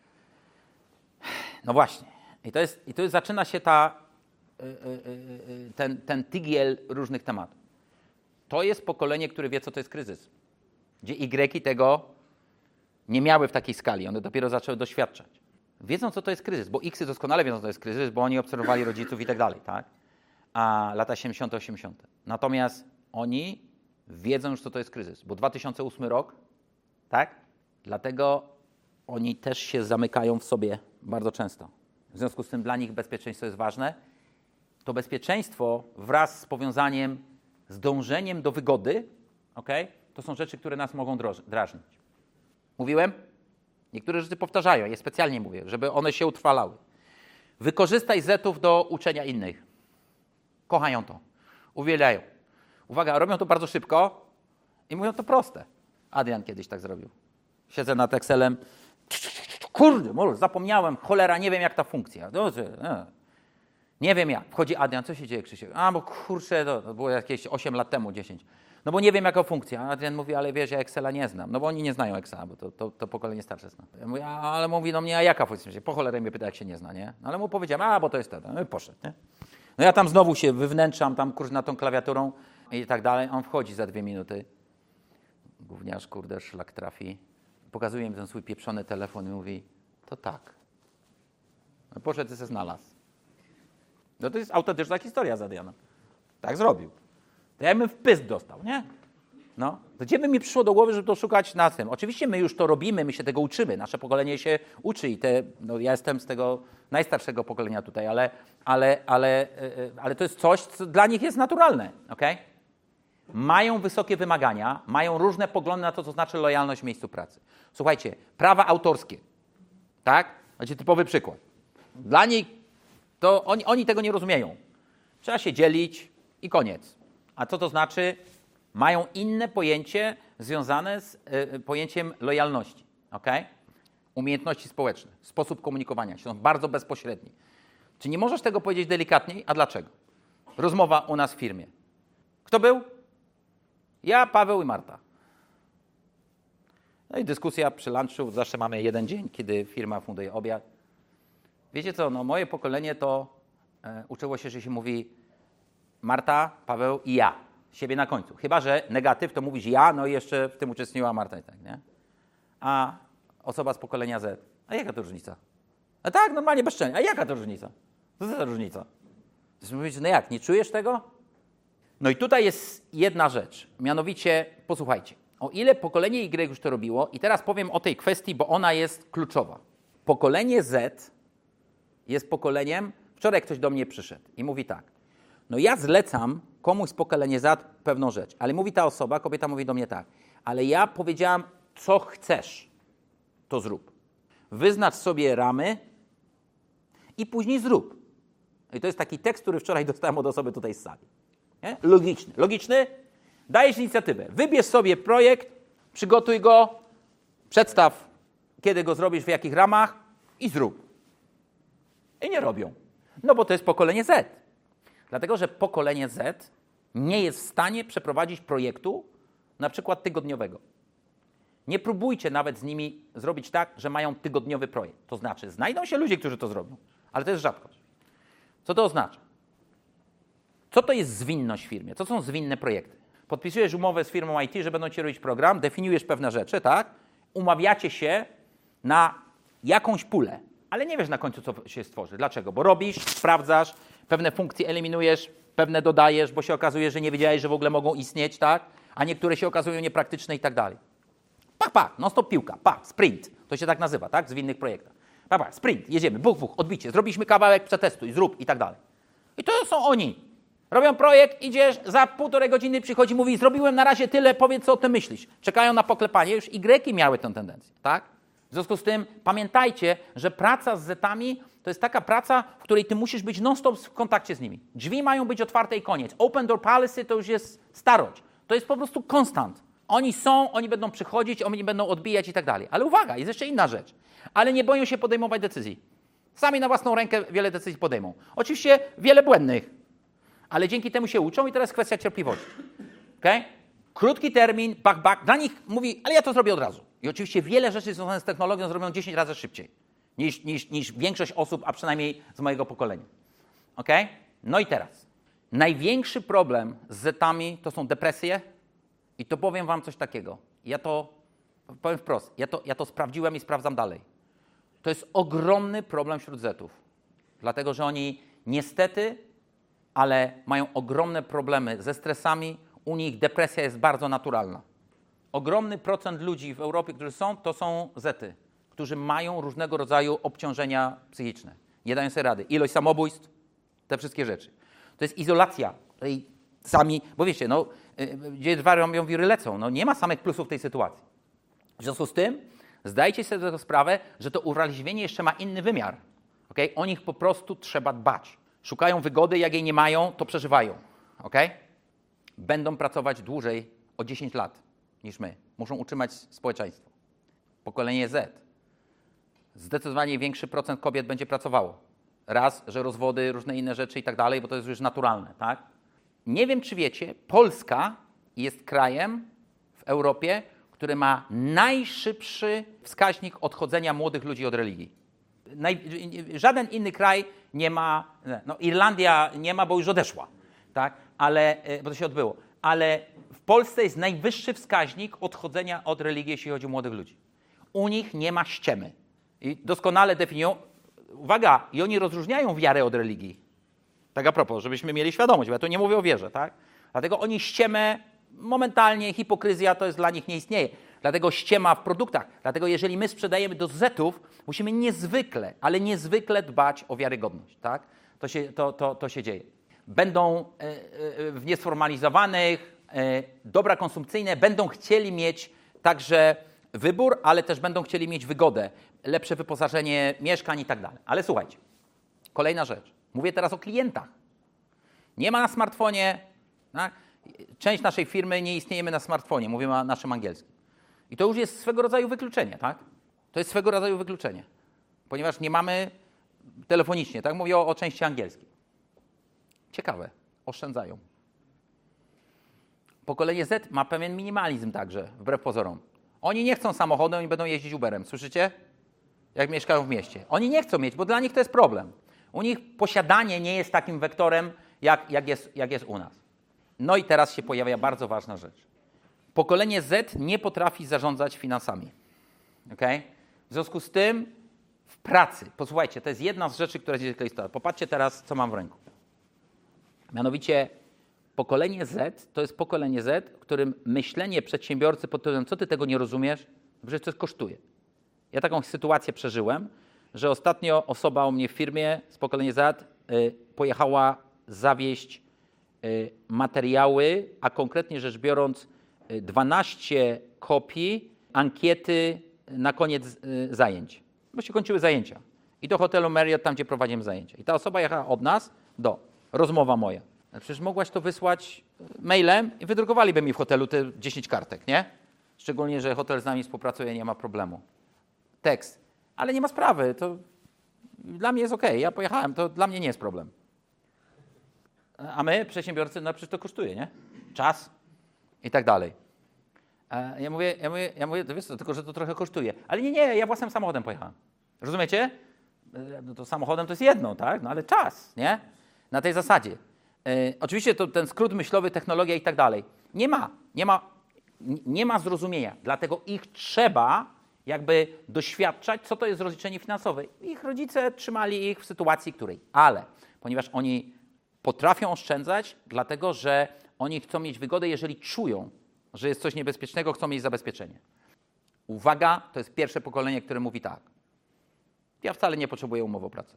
Speaker 1: No właśnie. I to jest, i tu zaczyna się ta, y, y, y, ten, ten tygiel różnych tematów. To jest pokolenie, które wie, co to jest kryzys. Gdzie Y tego nie miały w takiej skali. One dopiero zaczęły doświadczać. Wiedzą, co to jest kryzys, bo Xy doskonale wiedzą, co to jest kryzys, bo oni obserwowali rodziców i tak dalej, tak? A lata siedemdziesiąte, osiemdziesiąte. Natomiast oni wiedzą już, co to jest kryzys, bo dwa tysiące ósmy rok, tak? Dlatego oni też się zamykają w sobie bardzo często. W związku z tym dla nich bezpieczeństwo jest ważne. To bezpieczeństwo wraz z powiązaniem, z dążeniem do wygody, okay? To są rzeczy, które nas mogą drażnić. Mówiłem? Niektóre rzeczy powtarzają, je specjalnie mówię, żeby one się utrwalały. Wykorzystaj zetów do uczenia innych. Kochają to. Uwielbiają. Uwaga, robią to bardzo szybko i mówią to proste. Adrian kiedyś tak zrobił. Siedzę nad Excelem. Kurde, może zapomniałem, cholera, nie wiem jak ta funkcja. Nie wiem jak. Wchodzi Adrian, co się dzieje, Krzysiek? A, bo kurczę, to, to było jakieś osiem lat temu, dziesięć. No bo nie wiem jaka funkcja. A Adrian mówi, ale wiesz, ja Excela nie znam. No bo oni nie znają Excela, bo to, to, to pokolenie starsze zna. Ja mówię, a, ale mówi do mnie, a jaka funkcja? Po cholerę mnie pyta, jak się nie zna, nie? No ale mu powiedziałem, a, bo to jest to. No i poszedł, nie? No ja tam znowu się wywnętrzam, tam kurczę nad tą klawiaturą i tak dalej. On wchodzi za dwie minuty. Gówniarz, kurde, szlak trafi. Pokazuje mi ten swój pieprzony telefon i mówi, to tak. No poszedł i se znalazł. No to jest autentyczna historia z Adrianem. Tak zrobił. To ja bym w pysk dostał, nie? No. To gdzie by mi przyszło do głowy, żeby to szukać na tym? Oczywiście my już to robimy, my się tego uczymy. Nasze pokolenie się uczy i te, no ja jestem z tego najstarszego pokolenia tutaj, ale, ale, ale, ale to jest coś, co dla nich jest naturalne, okej? Mają wysokie wymagania, mają różne poglądy na to, co znaczy lojalność w miejscu pracy. Słuchajcie, prawa autorskie, tak? Znaczy typowy przykład. Dla nich to oni, oni tego nie rozumieją. Trzeba się dzielić i koniec. A co to znaczy? Mają inne pojęcie związane z y, pojęciem lojalności, okej? Umiejętności społeczne, sposób komunikowania się, są bardzo bezpośredni. Czy nie możesz tego powiedzieć delikatniej? A dlaczego? Rozmowa u nas w firmie. Kto był? Ja, Paweł i Marta. No i dyskusja przy lunchu. Zawsze mamy jeden dzień, kiedy firma funduje obiad. Wiecie co, no moje pokolenie to e, uczyło się, że się mówi Marta, Paweł i ja. Siebie na końcu. Chyba że negatyw to mówisz ja, no i jeszcze w tym uczestniczyła Marta i tak, nie? A osoba z pokolenia Z. A jaka to różnica? A tak, normalnie bezczelnie. A jaka to różnica? Co to za różnica? Mówisz, no jak, nie czujesz tego? No i tutaj jest jedna rzecz, mianowicie, posłuchajcie, o ile pokolenie Y już to robiło i teraz powiem o tej kwestii, bo ona jest kluczowa. Pokolenie Z jest pokoleniem, wczoraj ktoś do mnie przyszedł i mówi tak, no ja zlecam komuś z pokolenia Z pewną rzecz, ale mówi ta osoba, kobieta mówi do mnie tak, ale ja powiedziałam, co chcesz, to zrób. Wyznacz sobie ramy i później zrób. I to jest taki tekst, który wczoraj dostałem od osoby tutaj z sali. Nie? Logiczny. Logiczny? Dajesz inicjatywę. Wybierz sobie projekt, przygotuj go, przedstaw, kiedy go zrobisz, w jakich ramach i zrób. I nie robią. No bo to jest pokolenie Z. Dlatego, że pokolenie Z nie jest w stanie przeprowadzić projektu, na przykład tygodniowego. Nie próbujcie nawet z nimi zrobić tak, że mają tygodniowy projekt. To znaczy, znajdą się ludzie, którzy to zrobią, ale to jest rzadkość. Co to oznacza? Co to jest zwinność w firmie? Co są zwinne projekty? Podpisujesz umowę z firmą I T, że będą ci robić program, definiujesz pewne rzeczy, tak? Umawiacie się na jakąś pulę, ale nie wiesz na końcu, co się stworzy. Dlaczego? Bo robisz, sprawdzasz, pewne funkcje eliminujesz, pewne dodajesz, bo się okazuje, że nie wiedziałeś, że w ogóle mogą istnieć, tak? A niektóre się okazują niepraktyczne i tak dalej. Pach, pach, non-stop piłka, pach, sprint. To się tak nazywa, tak? W zwinnych projektach. Pach, pach, sprint, jedziemy, buch, buch, odbicie, zrobiliśmy kawałek, przetestuj, zrób i tak dalej. I to są oni. Robią projekt, idziesz, za półtorej godziny przychodzi, mówi, zrobiłem na razie tyle, powiedz, co o tym myślisz. Czekają na poklepanie, już Y miały tę tendencję, tak? W związku z tym pamiętajcie, że praca z Zetami to jest taka praca, w której ty musisz być non-stop w kontakcie z nimi. Drzwi mają być otwarte i koniec. Open door policy to już jest starość. To jest po prostu konstant. Oni są, oni będą przychodzić, oni będą odbijać i tak dalej. Ale uwaga, jest jeszcze inna rzecz. Ale nie boją się podejmować decyzji. Sami na własną rękę wiele decyzji podejmą. Oczywiście wiele błędnych, ale dzięki temu się uczą i teraz kwestia cierpliwości. Okay? Krótki termin, bak, bak. Dla nich mówi, ale ja to zrobię od razu. I oczywiście wiele rzeczy związanych z technologią zrobią dziesięć razy szybciej niż, niż, niż większość osób, a przynajmniej z mojego pokolenia. Okay? No i teraz. Największy problem z Zetami to są depresje i to powiem wam coś takiego. Ja to, powiem wprost, ja to, ja to sprawdziłem i sprawdzam dalej. To jest ogromny problem wśród Zetów. Dlatego, że oni niestety, ale mają ogromne problemy ze stresami. U nich depresja jest bardzo naturalna. Ogromny procent ludzi w Europie, którzy są, to są Zety, którzy mają różnego rodzaju obciążenia psychiczne. Nie dają sobie rady. Ilość samobójstw, te wszystkie rzeczy. To jest izolacja. Sami, bo wiecie, no, gdzie dwa rąbią, wiry lecą. No, nie ma samych plusów w tej sytuacji. W związku z tym zdajcie sobie tego sprawę, że to uwrażliwienie jeszcze ma inny wymiar. Okay? O nich po prostu trzeba dbać. Szukają wygody, jak jej nie mają, to przeżywają. Okay? Będą pracować dłużej o dziesięć lat niż my. Muszą utrzymać społeczeństwo. Pokolenie Z. Zdecydowanie większy procent kobiet będzie pracowało. Raz, że rozwody, różne inne rzeczy i tak dalej, bo to jest już naturalne. Tak? Nie wiem, czy wiecie, Polska jest krajem w Europie, który ma najszybszy wskaźnik odchodzenia młodych ludzi od religii. Naj, żaden inny kraj nie ma, no Irlandia nie ma, bo już odeszła, tak? Ale, bo to się odbyło. ale w Polsce jest najwyższy wskaźnik odchodzenia od religii, jeśli chodzi o młodych ludzi. U nich nie ma ściemy. I doskonale definiują, uwaga, i oni rozróżniają wiarę od religii. Tak a propos, żebyśmy mieli świadomość, bo ja tu nie mówię o wierze, tak? Dlatego oni ściemę momentalnie, hipokryzja to jest dla nich nie istnieje. Dlatego ściema w produktach. Dlatego jeżeli my sprzedajemy do zetów, musimy niezwykle, ale niezwykle dbać o wiarygodność, tak? To się, to, to, to się dzieje. Będą w niesformalizowanych, dobra konsumpcyjne, będą chcieli mieć także wybór, ale też będą chcieli mieć wygodę, lepsze wyposażenie mieszkań i tak dalej. Ale słuchajcie, kolejna rzecz. Mówię teraz o klientach. Nie ma na smartfonie, tak? Część naszej firmy nie istniejemy na smartfonie, mówimy o naszym angielskim. I to już jest swego rodzaju wykluczenie, tak? To jest swego rodzaju wykluczenie, ponieważ nie mamy telefonicznie, tak? Mówię o, o części angielskiej. Ciekawe, oszczędzają. Pokolenie Z ma pewien minimalizm także, wbrew pozorom. Oni nie chcą samochodu, oni będą jeździć Uberem, słyszycie? Jak mieszkają w mieście. Oni nie chcą mieć, bo dla nich to jest problem. U nich posiadanie nie jest takim wektorem, jak, jak, jest, jak jest u nas. No i teraz się pojawia bardzo ważna rzecz. Pokolenie Z nie potrafi zarządzać finansami. Okay? W związku z tym w pracy, posłuchajcie, to jest jedna z rzeczy, która jest niezwykle istotna. Popatrzcie teraz, co mam w ręku. Mianowicie pokolenie Z to jest pokolenie Z, w którym myślenie przedsiębiorcy pod tytułem, co ty tego nie rozumiesz, że to kosztuje. Ja taką sytuację przeżyłem, że ostatnio osoba u mnie w firmie z pokolenia Z y, pojechała zawieźć y, materiały, a konkretnie rzecz biorąc y, dwanaście kopii ankiety na koniec y, zajęć. Bo się kończyły zajęcia. I do hotelu Marriott, tam gdzie prowadziłem zajęcia. I ta osoba jechała od nas do, rozmowa moja. Przecież mogłaś to wysłać mailem i wydrukowaliby mi w hotelu te dziesięć kartek, nie? Szczególnie, że hotel z nami współpracuje, nie ma problemu. Tekst. Ale nie ma sprawy, to dla mnie jest okej, ja pojechałem, to dla mnie nie jest problem. A my, przedsiębiorcy, no przecież to kosztuje, nie? Czas i tak dalej. Ja mówię, ja mówię, ja mówię to wiesz co, tylko że to trochę kosztuje. Ale nie, nie, ja własnym samochodem pojechałem. Rozumiecie? No to samochodem to jest jedno, tak? No ale czas, nie? Na tej zasadzie. E, oczywiście to ten skrót myślowy, technologia i tak dalej. Nie ma, nie ma, nie ma zrozumienia. Dlatego ich trzeba jakby doświadczać, co to jest rozliczenie finansowe. Ich rodzice trzymali ich w sytuacji, której. Ale ponieważ oni potrafią oszczędzać, dlatego że oni chcą mieć wygodę, jeżeli czują, że jest coś niebezpiecznego, chcą mieć zabezpieczenie. Uwaga, to jest pierwsze pokolenie, które mówi tak. Ja wcale nie potrzebuję umowy o pracę.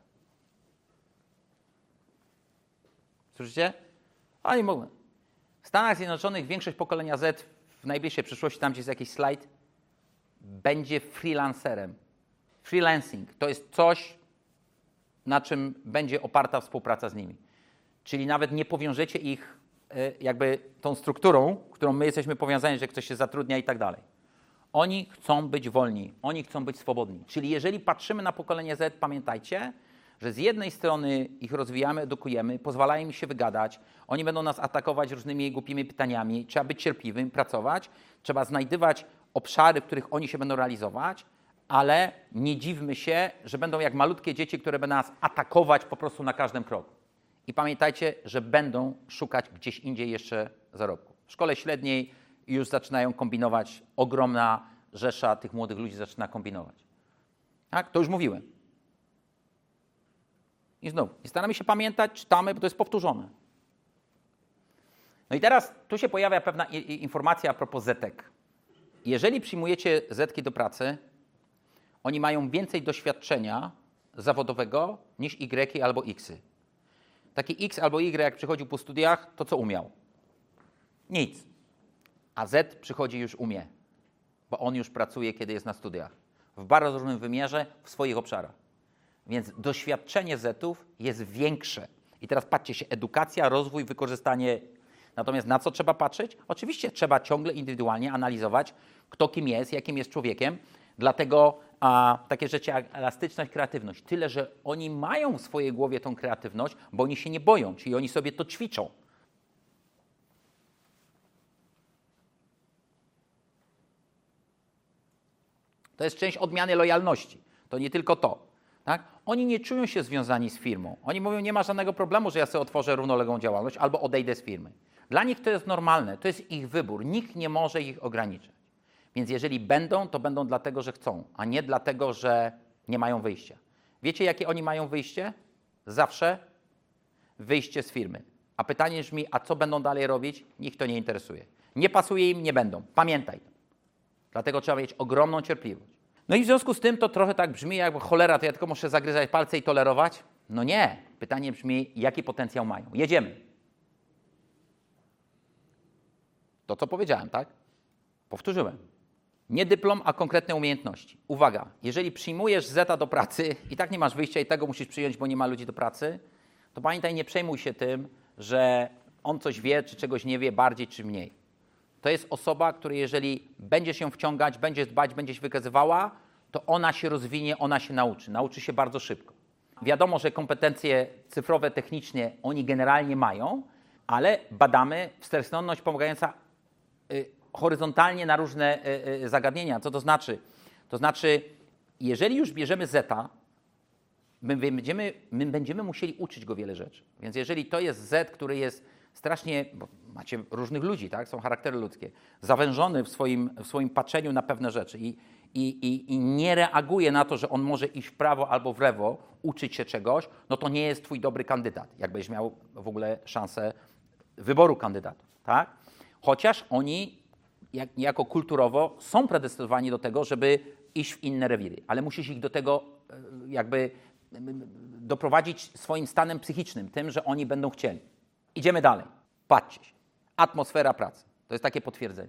Speaker 1: Słyszycie? Oni mogą. W Stanach Zjednoczonych większość pokolenia Z w najbliższej przyszłości, tam gdzie jest jakiś slajd, będzie freelancerem. Freelancing to jest coś, na czym będzie oparta współpraca z nimi. Czyli nawet nie powiążecie ich jakby tą strukturą, którą my jesteśmy powiązani, że ktoś się zatrudnia i tak dalej. Oni chcą być wolni, oni chcą być swobodni. Czyli jeżeli patrzymy na pokolenie Z, pamiętajcie, że z jednej strony ich rozwijamy, edukujemy, pozwalają im się wygadać, oni będą nas atakować różnymi głupimi pytaniami, trzeba być cierpliwym, pracować, trzeba znajdywać obszary, w których oni się będą realizować, ale nie dziwmy się, że będą jak malutkie dzieci, które będą nas atakować po prostu na każdym kroku. I pamiętajcie, że będą szukać gdzieś indziej jeszcze zarobku. W szkole średniej już zaczynają kombinować, ogromna rzesza tych młodych ludzi zaczyna kombinować. Tak? To już mówiłem. I znów, i staramy się pamiętać, czytamy, bo to jest powtórzone. No i teraz tu się pojawia pewna informacja a propos zetek. Jeżeli przyjmujecie zetki do pracy, oni mają więcej doświadczenia zawodowego niż Y albo Xy. Taki X albo Y, jak przychodził po studiach, to co umiał? Nic. A Z przychodzi już umie, bo on już pracuje, kiedy jest na studiach. W bardzo różnym wymiarze, w swoich obszarach. Więc doświadczenie Zetów jest większe. I teraz patrzcie się, edukacja, rozwój, wykorzystanie. Natomiast na co trzeba patrzeć? Oczywiście trzeba ciągle indywidualnie analizować, kto kim jest, jakim jest człowiekiem. Dlatego a, takie rzeczy jak elastyczność, kreatywność. Tyle, że oni mają w swojej głowie tą kreatywność, bo oni się nie boją, czyli oni sobie to ćwiczą. To jest część odmiany lojalności. To nie tylko to. Tak? Oni nie czują się związani z firmą. Oni mówią, nie ma żadnego problemu, że ja sobie otworzę równoległą działalność albo odejdę z firmy. Dla nich to jest normalne, to jest ich wybór. Nikt nie może ich ograniczać. Więc jeżeli będą, to będą dlatego, że chcą, a nie dlatego, że nie mają wyjścia. Wiecie, jakie oni mają wyjście? Zawsze wyjście z firmy. A pytanie brzmi, a co będą dalej robić? Nikt to nie interesuje. Nie pasuje im, nie będą. Pamiętaj. Dlatego trzeba mieć ogromną cierpliwość. No i w związku z tym to trochę tak brzmi, jakby cholera, to ja tylko muszę zagryzać palce i tolerować? No nie. Pytanie brzmi, jaki potencjał mają? Jedziemy. To, co powiedziałem, tak? Powtórzyłem. Nie dyplom, a konkretne umiejętności. Uwaga, jeżeli przyjmujesz zeta do pracy i tak nie masz wyjścia i tego musisz przyjąć, bo nie ma ludzi do pracy, to pamiętaj, nie przejmuj się tym, że on coś wie, czy czegoś nie wie bardziej, czy mniej. To jest osoba, która jeżeli będziesz ją wciągać, będziesz dbać, będziesz wykazywała, to ona się rozwinie, ona się nauczy. Nauczy się bardzo szybko. Wiadomo, że kompetencje cyfrowe, techniczne oni generalnie mają, ale badamy wsteczność pomagająca y, horyzontalnie na różne y, y, zagadnienia. Co to znaczy? To znaczy, jeżeli już bierzemy zeta, my będziemy, my będziemy musieli uczyć go wiele rzeczy. Więc jeżeli to jest Z, który jest strasznie, bo macie różnych ludzi, tak? Są charaktery ludzkie, zawężony w swoim, w swoim patrzeniu na pewne rzeczy i, i, i, i nie reaguje na to, że on może iść w prawo albo w lewo, uczyć się czegoś, no to nie jest twój dobry kandydat, jakbyś miał w ogóle szansę wyboru kandydatów, tak? Chociaż oni jak, jako kulturowo są predestynowani do tego, żeby iść w inne rewiry, ale musisz ich do tego jakby doprowadzić swoim stanem psychicznym, tym, że oni będą chcieli. Idziemy dalej. Patrzcie się. Atmosfera pracy. To jest takie potwierdzenie.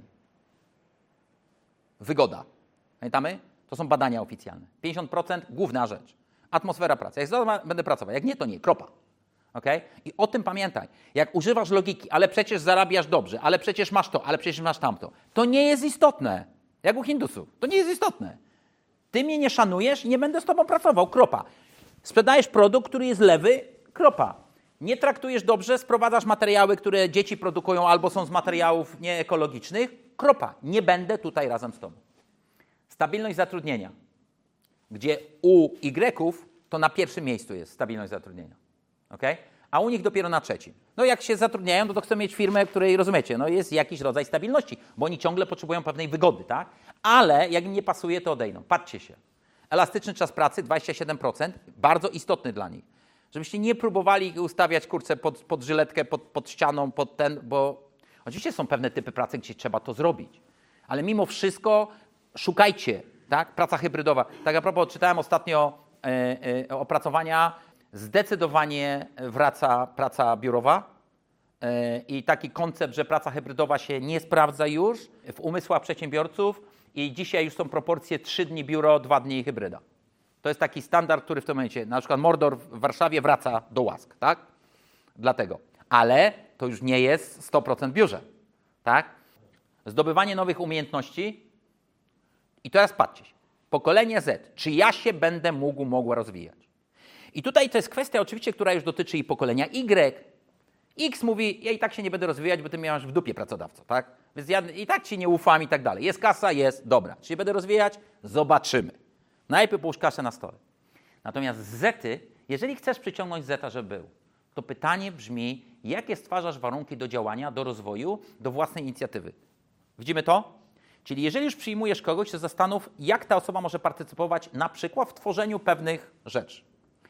Speaker 1: Wygoda. Pamiętamy? To są badania oficjalne. pięćdziesiąt procent główna rzecz. Atmosfera pracy. Jak zgoda, będę pracował. Jak nie, to nie. Kropa. Okay? I o tym pamiętaj. Jak używasz logiki, ale przecież zarabiasz dobrze, ale przecież masz to, ale przecież masz tamto. To nie jest istotne. Jak u Hindusów. To nie jest istotne. Ty mnie nie szanujesz i nie będę z tobą pracował. Kropa. Sprzedajesz produkt, który jest lewy. Kropa. Nie traktujesz dobrze, sprowadzasz materiały, które dzieci produkują albo są z materiałów nieekologicznych. Kropa. Nie będę tutaj razem z tobą. Stabilność zatrudnienia. Gdzie u Y-ów to na pierwszym miejscu jest stabilność zatrudnienia. Okay? A u nich dopiero na trzecim. No jak się zatrudniają, to, to chcą mieć firmę, której, rozumiecie, no jest jakiś rodzaj stabilności, bo oni ciągle potrzebują pewnej wygody, tak? Ale jak im nie pasuje, to odejdą. Patrzcie się. Elastyczny czas pracy, dwadzieścia siedem procent, bardzo istotny dla nich. Żebyście nie próbowali ustawiać, kurczę, pod, pod żyletkę, pod, pod ścianą, pod ten, bo oczywiście są pewne typy pracy, gdzie trzeba to zrobić. Ale mimo wszystko szukajcie, tak? Praca hybrydowa. Tak a propos, czytałem ostatnio e, e, opracowania. Zdecydowanie wraca praca biurowa e, i taki koncept, że praca hybrydowa się nie sprawdza już w umysłach przedsiębiorców i dzisiaj już są proporcje trzy dni biuro, dwa dni hybryda. To jest taki standard, który w tym momencie, na przykład Mordor w Warszawie wraca do łask, tak? Dlatego. Ale to już nie jest sto procent w biurze, tak? Zdobywanie nowych umiejętności i teraz patrzcie się. Pokolenie Z. Czy ja się będę mógł, mogła rozwijać? I tutaj to jest kwestia oczywiście, która już dotyczy i pokolenia Y. X mówi, ja i tak się nie będę rozwijać, bo ty mnie masz w dupie pracodawco, tak? Więc ja i tak ci nie ufam i tak dalej. Jest kasa, jest, dobra. Czy się będę rozwijać? Zobaczymy. Najpierw połóż kasę na stole. Natomiast Zety, jeżeli chcesz przyciągnąć Zeta, żeby był, to pytanie brzmi, jakie stwarzasz warunki do działania, do rozwoju, do własnej inicjatywy. Widzimy to? Czyli jeżeli już przyjmujesz kogoś, to zastanów, jak ta osoba może partycypować na przykład w tworzeniu pewnych rzeczy.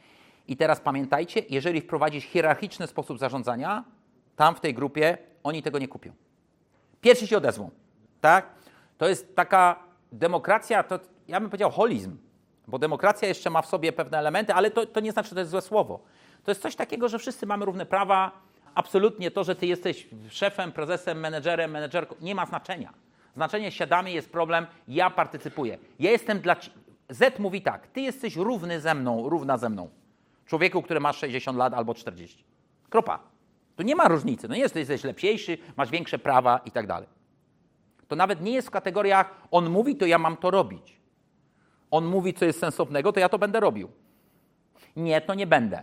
Speaker 1: I teraz pamiętajcie, jeżeli wprowadzisz hierarchiczny sposób zarządzania, tam w tej grupie oni tego nie kupią. Pierwsi się odezwą, tak? To jest taka demokracja, to ja bym powiedział holizm, bo demokracja jeszcze ma w sobie pewne elementy, ale to, to nie znaczy, że to jest złe słowo. To jest coś takiego, że wszyscy mamy równe prawa, absolutnie to, że ty jesteś szefem, prezesem, menedżerem, menedżerką, nie ma znaczenia. Znaczenie siadamy, jest problem, ja partycypuję. Ja jestem dla... Z mówi tak, ty jesteś równy ze mną, równa ze mną. Człowieku, który masz sześćdziesiąt lat albo czterdzieści. Kropa. Tu nie ma różnicy. No nie jesteś, jesteś lepniejszy, masz większe prawa i tak dalej. To nawet nie jest w kategoriach, on mówi, to ja mam to robić. On mówi, co jest sensownego, to ja to będę robił. Nie, to nie będę.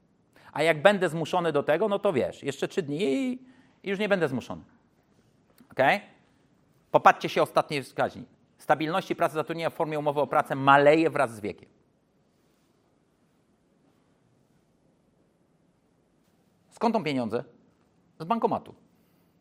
Speaker 1: A jak będę zmuszony do tego, no to wiesz, jeszcze trzy dni i, i już nie będę zmuszony. Okej? Okay? Popatrzcie się ostatni wskaźnik. Stabilności pracy zatrudnienia w formie umowy o pracę maleje wraz z wiekiem. Skąd są pieniądze? Z bankomatu.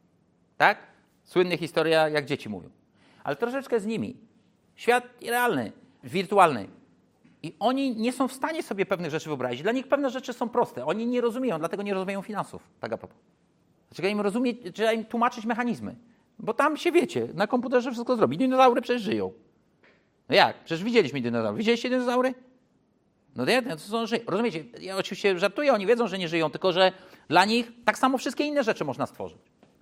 Speaker 1: tak? Słynna historia, jak dzieci mówią. Ale troszeczkę z nimi. Świat realny, wirtualny. I oni nie są w stanie sobie pewnych rzeczy wyobrazić. Dla nich pewne rzeczy są proste. Oni nie rozumieją, dlatego nie rozumieją finansów. Tak a propos. Trzeba im, rozumie, trzeba im tłumaczyć mechanizmy. Bo tam się wiecie, na komputerze wszystko zrobi. Dinozaury przecież żyją. No jak? Przecież widzieliśmy dinozaury. Widzieliście dinozaury? No nie, to są żyją. Rozumiecie? Ja oczywiście żartuję, oni wiedzą, że nie żyją, tylko że dla nich tak samo wszystkie inne rzeczy można stworzyć.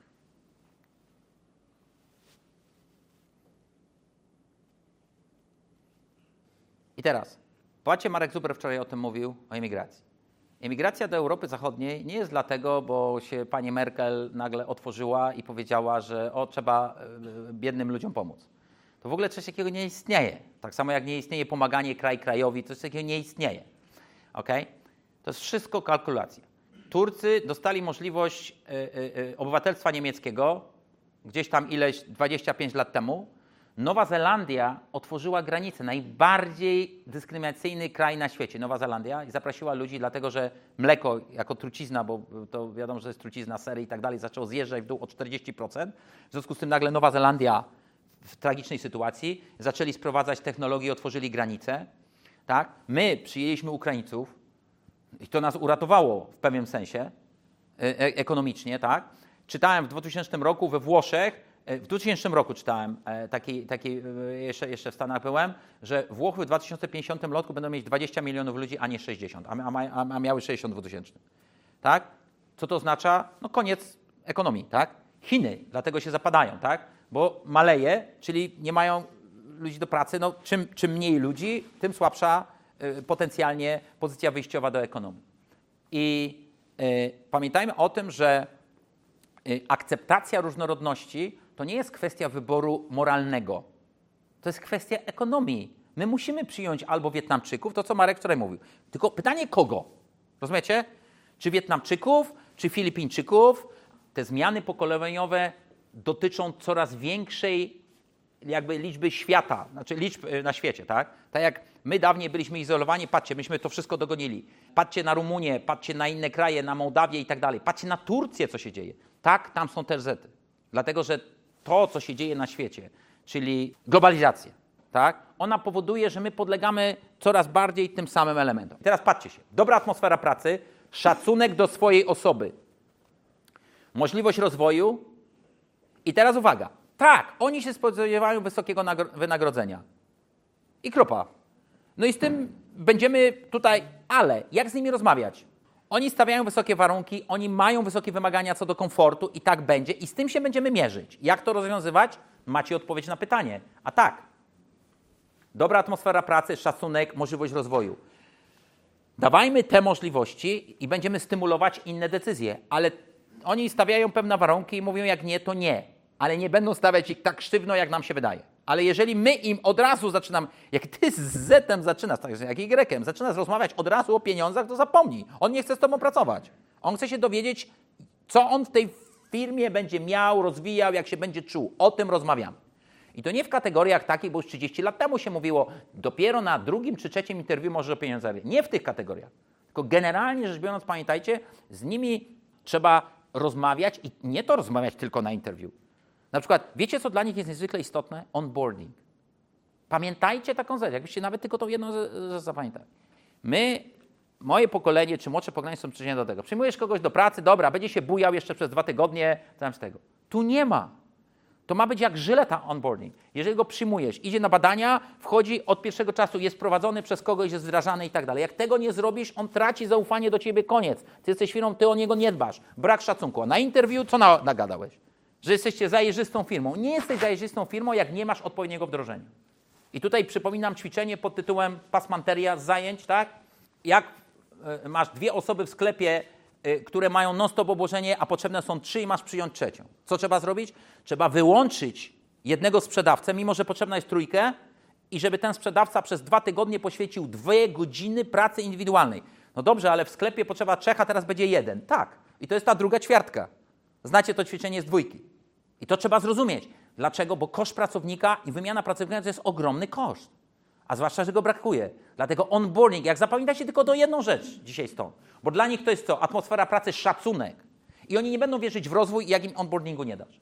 Speaker 1: I teraz, patrzcie, Marek Zuber wczoraj o tym mówił, o emigracji. Emigracja do Europy Zachodniej nie jest dlatego, bo się pani Merkel nagle otworzyła i powiedziała, że o, trzeba biednym ludziom pomóc. To w ogóle coś takiego nie istnieje. Tak samo jak nie istnieje pomaganie kraj krajowi, coś takiego nie istnieje. Okay? To jest wszystko kalkulacja. Turcy dostali możliwość y, y, y, obywatelstwa niemieckiego gdzieś tam ileś dwadzieścia pięć lat temu. Nowa Zelandia otworzyła granicę, najbardziej dyskryminacyjny kraj na świecie, Nowa Zelandia, i zaprosiła ludzi, dlatego że mleko jako trucizna, bo to wiadomo, że to jest trucizna, sery i tak dalej, zaczęło zjeżdżać w dół o czterdzieści procent. W związku z tym nagle Nowa Zelandia w tragicznej sytuacji zaczęli sprowadzać technologię, otworzyli granice. Tak? My przyjęliśmy Ukraińców i to nas uratowało w pewnym sensie e- ekonomicznie. Tak? Czytałem w dwutysięcznym roku we Włoszech, w dwutysięcznym roku czytałem, taki, taki, jeszcze, jeszcze w Stanach byłem, że Włochy w dwa tysiące pięćdziesiątym roku będą mieć dwadzieścia milionów ludzi, a nie sześćdziesiąt, a, a, a miały sześćdziesiąt w dwutysięcznym. Tak? Co to oznacza? No koniec ekonomii, tak? Chiny dlatego się zapadają, tak? Bo maleje, czyli nie mają ludzi do pracy. No, czym, czym mniej ludzi, tym słabsza y, potencjalnie pozycja wyjściowa do ekonomii. I y, pamiętajmy o tym, że y, akceptacja różnorodności to nie jest kwestia wyboru moralnego. To jest kwestia ekonomii. My musimy przyjąć albo Wietnamczyków, to co Marek wczoraj mówił. Tylko pytanie kogo? Rozumiecie? Czy Wietnamczyków, czy Filipińczyków? Te zmiany pokoleniowe dotyczą coraz większej jakby liczby świata, znaczy liczb na świecie, tak? Tak jak my dawniej byliśmy izolowani, patrzcie, myśmy to wszystko dogonili. Patrzcie na Rumunię, patrzcie na inne kraje, na Mołdawię i tak dalej. Patrzcie na Turcję, co się dzieje. Tak, tam są też zety. Dlatego, że to, co się dzieje na świecie, czyli globalizacja, tak? Ona powoduje, że my podlegamy coraz bardziej tym samym elementom. I teraz patrzcie się. Dobra atmosfera pracy, szacunek do swojej osoby, możliwość rozwoju i teraz uwaga. Tak, oni się spodziewają wysokiego wynagrodzenia. I kropa. No i z tym będziemy tutaj, ale jak z nimi rozmawiać? Oni stawiają wysokie warunki, oni mają wysokie wymagania co do komfortu i tak będzie i z tym się będziemy mierzyć. Jak to rozwiązywać? Macie odpowiedź na pytanie. A tak, dobra atmosfera pracy, szacunek, możliwość rozwoju. Dawajmy te możliwości i będziemy stymulować inne decyzje, ale oni stawiają pewne warunki i mówią, jak nie, to nie. Ale nie będą stawiać ich tak sztywno, jak nam się wydaje. Ale jeżeli my im od razu zaczynamy, jak ty z Z-em zaczynasz, tak jak Y-em, zaczynasz rozmawiać od razu o pieniądzach, to zapomnij. On nie chce z tobą pracować. On chce się dowiedzieć, co on w tej firmie będzie miał, rozwijał, jak się będzie czuł. O tym rozmawiamy. I to nie w kategoriach takich, bo już trzydzieści lat temu się mówiło, dopiero na drugim czy trzecim interwiu możesz o pieniądzach. Nie w tych kategoriach. Tylko generalnie rzecz biorąc, pamiętajcie, z nimi trzeba rozmawiać i nie to rozmawiać tylko na interwiu. Na przykład, wiecie, co dla nich jest niezwykle istotne? Onboarding. Pamiętajcie taką rzecz, jakbyście nawet tylko tą jedną rzecz zapamiętali. My, moje pokolenie, czy młodsze pokolenie są przyczynione do tego. Przyjmujesz kogoś do pracy, dobra, będzie się bujał jeszcze przez dwa tygodnie, tam z tego. Tu nie ma. To ma być jak żyleta onboarding. Jeżeli go przyjmujesz, idzie na badania, wchodzi od pierwszego czasu, jest prowadzony przez kogoś, jest wdrażany i tak dalej. Jak tego nie zrobisz, on traci zaufanie do ciebie, koniec. Ty jesteś firmą, ty o niego nie dbasz. Brak szacunku. A na interwiu co na, nagadałeś? Że jesteście zajeżdżystą firmą. Nie jesteś zajeżdżystą firmą, jak nie masz odpowiedniego wdrożenia. I tutaj przypominam ćwiczenie pod tytułem pasmanteria z zajęć, tak? Jak y, masz dwie osoby w sklepie, y, które mają non-stop obłożenie, a potrzebne są trzy i masz przyjąć trzecią. Co trzeba zrobić? Trzeba wyłączyć jednego sprzedawcę, mimo że potrzebna jest trójkę i żeby ten sprzedawca przez dwa tygodnie poświęcił dwie godziny pracy indywidualnej. No dobrze, ale w sklepie potrzeba trzech, a teraz będzie jeden. Tak. I to jest ta druga ćwiartka. Znacie to ćwiczenie z dwójki. I to trzeba zrozumieć. Dlaczego? Bo koszt pracownika i wymiana pracownika to jest ogromny koszt. A zwłaszcza, że go brakuje. Dlatego onboarding, jak zapamiętacie tylko do jedną rzecz dzisiaj stąd. Bo dla nich to jest co? Atmosfera pracy, szacunek. I oni nie będą wierzyć w rozwój, jak im onboardingu nie dasz.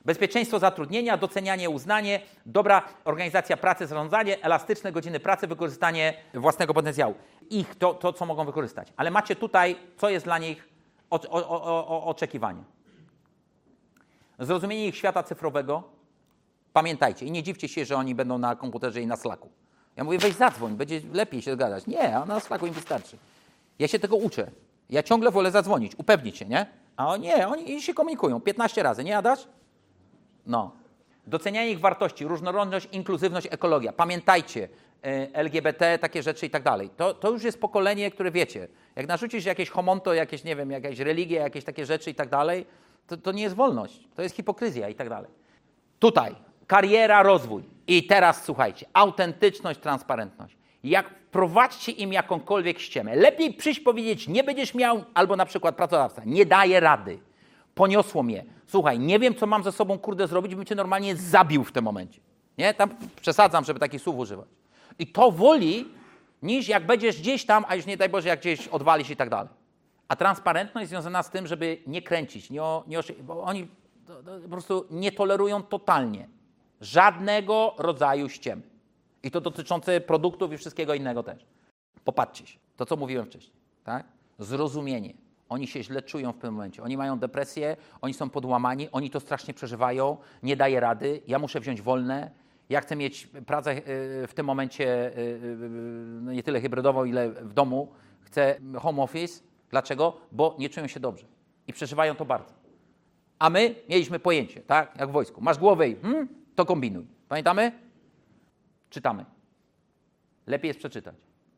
Speaker 1: Bezpieczeństwo zatrudnienia, docenianie, uznanie, dobra organizacja pracy, zarządzanie, elastyczne godziny pracy, wykorzystanie własnego potencjału. Ich to, to co mogą wykorzystać. Ale macie tutaj, co jest dla nich o, o, o, o, oczekiwanie. Zrozumienie ich świata cyfrowego. Pamiętajcie i nie dziwcie się, że oni będą na komputerze i na Slacku. Ja mówię, weź zadzwoń, będzie lepiej się zgadać. Nie, a na Slacku im wystarczy. Ja się tego uczę. Ja ciągle wolę zadzwonić, upewnić się, nie? A nie, oni się komunikują piętnaście razy, nie Adaś? No. Docenianie ich wartości, różnorodność, inkluzywność, ekologia. Pamiętajcie, L G B T, takie rzeczy i tak dalej. To, to już jest pokolenie, które wiecie. Jak narzucisz jakieś homonto, jakieś, nie wiem, jakieś religie, jakieś takie rzeczy i tak dalej, to, to nie jest wolność. To jest hipokryzja i tak dalej. Tutaj kariera, rozwój. I teraz słuchajcie, autentyczność, transparentność. Jak wprowadźcie im jakąkolwiek ściemę. Lepiej przyjść powiedzieć, nie będziesz miał, albo na przykład pracodawca, nie daje rady. Poniosło mnie. Słuchaj, nie wiem, co mam ze sobą, kurde, zrobić, bym cię normalnie zabił w tym momencie. Nie? Tam przesadzam, żeby takich słów używać. I to woli, niż jak będziesz gdzieś tam, a już nie daj Boże, jak gdzieś odwalisz i tak dalej. A transparentność związana z tym, żeby nie kręcić, nie, nie bo oni to, to po prostu nie tolerują totalnie żadnego rodzaju ściemy. I to dotyczące produktów i wszystkiego innego też. Popatrzcie się, to co mówiłem wcześniej, tak? Zrozumienie. Oni się źle czują w tym momencie. Oni mają depresję, oni są podłamani, oni to strasznie przeżywają, nie daje rady, ja muszę wziąć wolne, ja chcę mieć pracę w tym momencie no nie tyle hybrydową, ile w domu, chcę home office. Dlaczego? Bo nie czują się dobrze i przeżywają to bardzo. A my mieliśmy pojęcie, tak? Jak w wojsku. Masz głowę i hmm, to kombinuj. Pamiętamy? Czytamy. Lepiej jest przeczytać.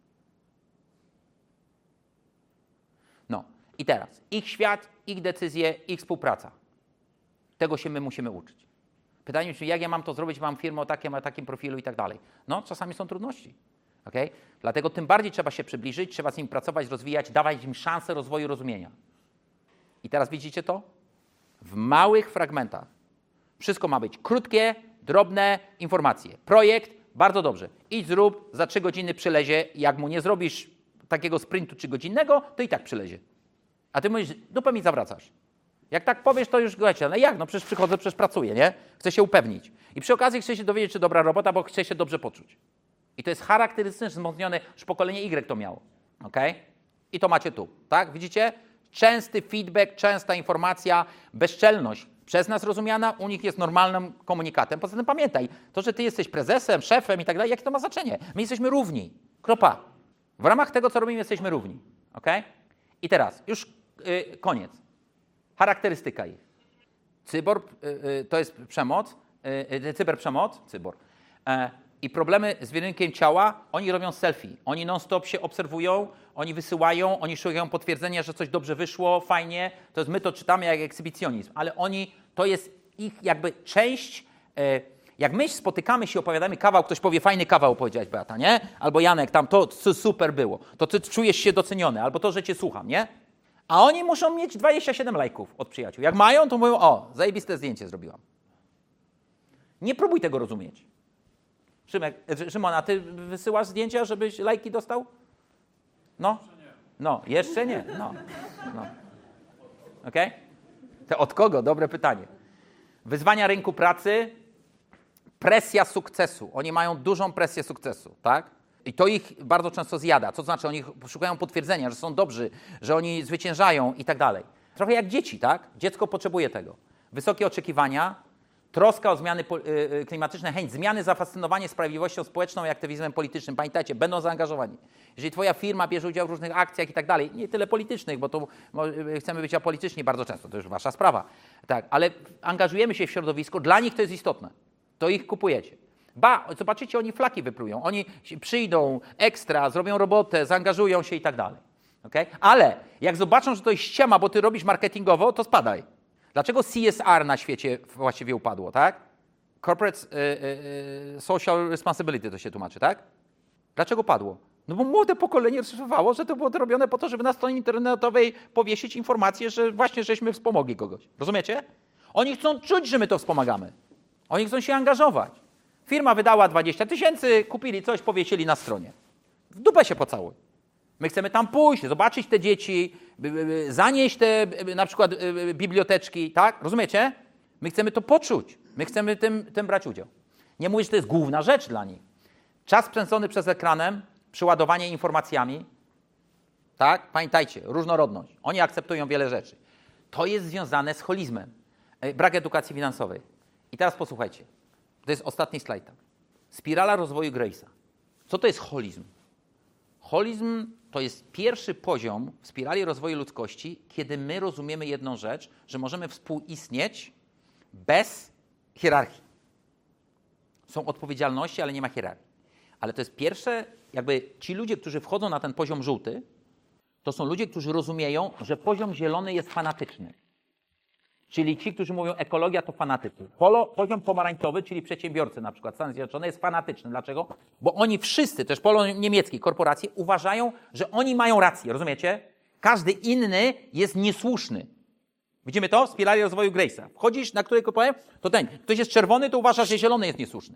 Speaker 1: No i teraz ich świat, ich decyzje, ich współpraca. Tego się my musimy uczyć. Pytanie brzmi, jak ja mam to zrobić, mam firmę o takim, o takim profilu i tak dalej. No, czasami są trudności. Okay? Dlatego tym bardziej trzeba się przybliżyć, trzeba z nimi pracować, rozwijać, dawać im szansę rozwoju rozumienia. I teraz widzicie to? W małych fragmentach. Wszystko ma być krótkie, drobne informacje. Projekt, bardzo dobrze. Idź zrób, za trzy godziny przylezie. Jak mu nie zrobisz takiego sprintu trzygodzinnego, to i tak przylezie. A ty mówisz, dupę mi zawracasz. Jak tak powiesz, to już goście, ale jak? No przecież przychodzę, przecież pracuję, nie? Chcę się upewnić. I przy okazji chcę się dowiedzieć, czy dobra robota, bo chcę się dobrze poczuć. I to jest charakterystyczne, wzmocnione, już pokolenie Y to miało. Okay? I to macie tu, tak? Widzicie? Częsty feedback, częsta informacja, bezczelność. Przez nas rozumiana, u nich jest normalnym komunikatem. Poza tym pamiętaj, to, że ty jesteś prezesem, szefem i tak dalej, jakie to ma znaczenie? My jesteśmy równi. Kropa. W ramach tego, co robimy, jesteśmy równi. Okay? I teraz, już yy, koniec. Charakterystyka ich. Cybor, yy, yy, to jest przemoc, yy, cyberprzemoc, cybor. Yy, I problemy z wizerunkiem ciała, oni robią selfie. Oni non-stop się obserwują, oni wysyłają, oni szukają potwierdzenia, że coś dobrze wyszło, fajnie. To jest, my to czytamy jak ekshibicjonizm, ale oni, to jest ich jakby część, yy, jak my spotykamy się, opowiadamy kawał, ktoś powie, fajny kawał powiedziałeś, Beata, nie? Albo Janek, tam to super było, to ty czujesz się doceniony, albo to, że cię słucham, nie? A oni muszą mieć dwadzieścia siedem lajków od przyjaciół. Jak mają, to mówią, o, zajebiste zdjęcie zrobiłam. Nie próbuj tego rozumieć. Szymek, Szymon, a ty wysyłasz zdjęcia, żebyś lajki dostał? No? No, jeszcze nie. No. No. Okej? To od kogo? Dobre pytanie. Wyzwania rynku pracy, presja sukcesu. Oni mają dużą presję sukcesu, tak? I to ich bardzo często zjada. Co to znaczy, oni szukają potwierdzenia, że są dobrzy, że oni zwyciężają i tak dalej. Trochę jak dzieci, tak? Dziecko potrzebuje tego. Wysokie oczekiwania, troska o zmiany klimatyczne, chęć zmiany, zafascynowanie sprawiedliwością społeczną i aktywizmem politycznym. Pamiętajcie, będą zaangażowani. Jeżeli twoja firma bierze udział w różnych akcjach i tak dalej, nie tyle politycznych, bo to chcemy być apolityczni bardzo często, to już wasza sprawa. Tak, ale angażujemy się w środowisko, dla nich to jest istotne. To ich kupujecie. Ba, zobaczycie, oni flaki wyplują. Oni przyjdą ekstra, zrobią robotę, zaangażują się i tak dalej. Okay? Ale jak zobaczą, że to jest ściema, bo ty robisz marketingowo, to spadaj. Dlaczego C S R na świecie właściwie upadło, tak? Corporate y, y, Social Responsibility to się tłumaczy, tak? Dlaczego padło? No bo młode pokolenie rozszyfrowało, że to było robione po to, żeby na stronie internetowej powiesić informację, że właśnie żeśmy wspomogli kogoś. Rozumiecie? Oni chcą czuć, że my to wspomagamy. Oni chcą się angażować. Firma wydała dwadzieścia tysięcy, kupili coś, powiesili na stronie. W dupę się pocałuj. My chcemy tam pójść, zobaczyć te dzieci, zanieść te na przykład biblioteczki, tak? Rozumiecie? My chcemy to poczuć. My chcemy tym, tym brać udział. Nie mówię, że to jest główna rzecz dla nich. Czas spędzony przez ekranem, przeładowanie informacjami, tak? Pamiętajcie, różnorodność. Oni akceptują wiele rzeczy. To jest związane z holizmem. Brak edukacji finansowej. I teraz posłuchajcie. To jest ostatni slajd. Spirala rozwoju Grace'a. Co to jest holizm? Holizm to jest pierwszy poziom w spirali rozwoju ludzkości, kiedy my rozumiemy jedną rzecz, że możemy współistnieć bez hierarchii. Są odpowiedzialności, ale nie ma hierarchii. Ale to jest pierwsze, jakby ci ludzie, którzy wchodzą na ten poziom żółty, to są ludzie, którzy rozumieją, że poziom zielony jest fanatyczny. Czyli ci, którzy mówią ekologia, to fanatycy. Polo, poziom pomarańczowy, czyli przedsiębiorcy na przykład Stany Zjednoczone, jest fanatyczny. Dlaczego? Bo oni wszyscy, też polo niemieckie, korporacje, uważają, że oni mają rację, rozumiecie? Każdy inny jest niesłuszny. Widzimy to w spirali rozwoju Grace'a. Wchodzisz na której powiem, to ten, ktoś jest czerwony, to uważasz, że zielony jest niesłuszny.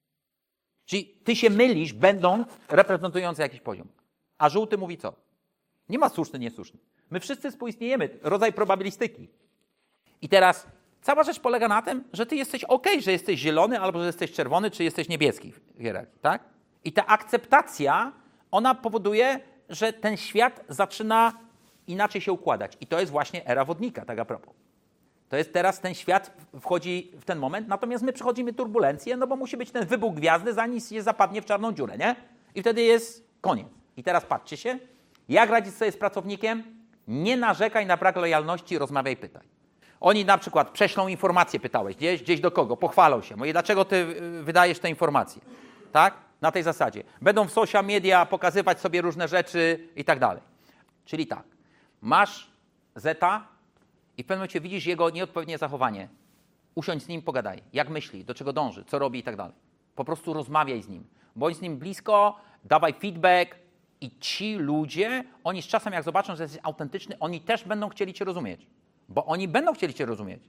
Speaker 1: Czyli ty się mylisz, będąc reprezentujący jakiś poziom. A żółty mówi co? Nie ma słuszny, niesłuszny. My wszyscy współistniejemy, rodzaj probabilistyki. I teraz cała rzecz polega na tym, że ty jesteś ok, że jesteś zielony, albo że jesteś czerwony, czy jesteś niebieski w hierarchii, tak? I ta akceptacja, ona powoduje, że ten świat zaczyna inaczej się układać. I to jest właśnie era wodnika, tak a propos. To jest teraz ten świat wchodzi w ten moment, natomiast my przechodzimy turbulencję, no bo musi być ten wybuch gwiazdy, zanim się zapadnie w czarną dziurę, nie? I wtedy jest koniec. I teraz patrzcie się, jak radzić sobie z pracownikiem? Nie narzekaj na brak lojalności, rozmawiaj, pytaj. Oni na przykład prześlą informację, pytałeś, gdzieś, gdzieś do kogo, pochwalą się. Mówię, dlaczego ty wydajesz te informacje? Tak? Na tej zasadzie. Będą w social media pokazywać sobie różne rzeczy i tak dalej. Czyli tak, masz zeta i w pewnym momencie widzisz jego nieodpowiednie zachowanie. Usiądź z nim, pogadaj. Jak myśli, do czego dąży, co robi i tak dalej. Po prostu rozmawiaj z nim. Bądź z nim blisko, dawaj feedback i ci ludzie, oni z czasem jak zobaczą, że jesteś autentyczny, oni też będą chcieli cię rozumieć. Bo oni będą chcieli cię rozumieć.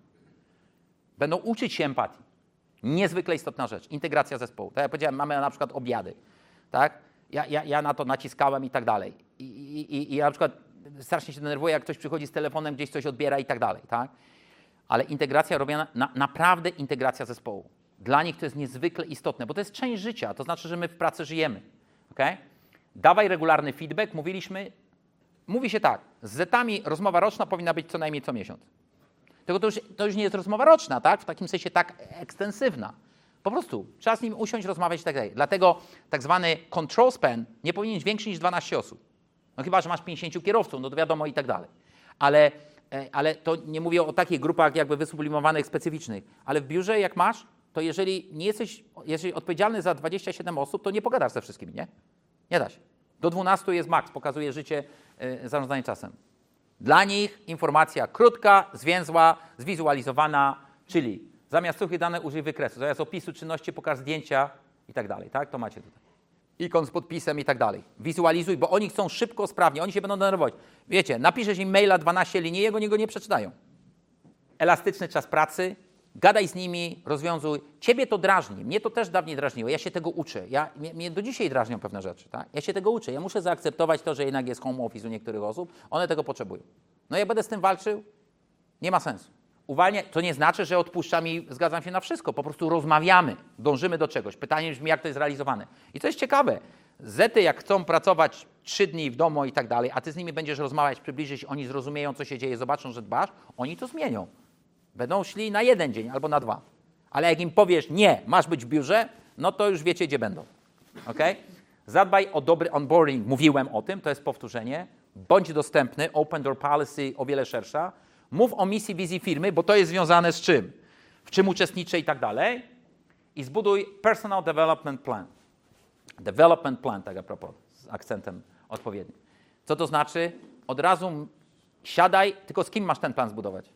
Speaker 1: Będą uczyć się empatii. Niezwykle istotna rzecz. Integracja zespołu. Tak jak powiedziałem, mamy na przykład obiady. Tak? Ja, ja, ja na to naciskałem i tak dalej. I, i, i ja na przykład strasznie się denerwuję, jak ktoś przychodzi z telefonem, gdzieś coś odbiera i tak dalej. Tak? Ale integracja robiona, na, naprawdę integracja zespołu. Dla nich to jest niezwykle istotne, bo to jest część życia. To znaczy, że my w pracy żyjemy. Okay? Dawaj regularny feedback. Mówiliśmy, mówi się tak, z zetami rozmowa roczna powinna być co najmniej co miesiąc. Tylko to już, to już nie jest rozmowa roczna, tak? W takim sensie tak ekstensywna. Po prostu trzeba z nim usiąść, rozmawiać i tak dalej. Dlatego tak zwany control span nie powinien być większy niż dwanaście osób. No chyba, że masz pięćdziesięciu kierowców, no to wiadomo i tak dalej. Ale, ale to nie mówię o takich grupach jakby wysublimowanych, specyficznych. Ale w biurze jak masz, to jeżeli nie jesteś, jeżeli odpowiedzialny za dwadzieścia siedem osób, to nie pogadasz ze wszystkimi, nie? Nie da się. Do dwunastu jest maks, pokazuje życie, yy, zarządzanie czasem. Dla nich informacja krótka, zwięzła, zwizualizowana, czyli zamiast suchych danych użyj wykresu, zamiast opisu czynności pokaż zdjęcia i tak dalej, tak? To macie tutaj. Ikon z podpisem i tak dalej. Wizualizuj, bo oni chcą szybko, sprawnie, oni się będą denerwować. Wiecie, napiszesz im maila dwanaście linii, jego niego nie przeczytają. Elastyczny czas pracy, gadaj z nimi, rozwiązuj. Ciebie to drażni, mnie to też dawniej drażniło, ja się tego uczę. Ja, mnie, mnie do dzisiaj drażnią pewne rzeczy, tak? Ja się tego uczę, ja muszę zaakceptować to, że jednak jest home office u niektórych osób, one tego potrzebują. No ja będę z tym walczył, nie ma sensu. Uwalnię, to nie znaczy, że odpuszczam i zgadzam się na wszystko, po prostu rozmawiamy, dążymy do czegoś. Pytanie brzmi, jak to jest realizowane. I to jest ciekawe, zety jak chcą pracować trzy dni w domu i tak dalej, a ty z nimi będziesz rozmawiać, przybliżyć, oni zrozumieją, co się dzieje, zobaczą, że dbasz, oni to zmienią. Będą szli na jeden dzień albo na dwa. Ale jak im powiesz, nie, masz być w biurze, no to już wiecie, gdzie będą. Okay? Zadbaj o dobry onboarding. Mówiłem o tym, to jest powtórzenie. Bądź dostępny, open door policy o wiele szersza. Mów o misji, wizji firmy, bo to jest związane z czym? W czym uczestniczę i tak dalej. I zbuduj personal development plan. Development plan, tak a propos, z akcentem odpowiednim. Co to znaczy? Od razu siadaj, tylko z kim masz ten plan zbudować?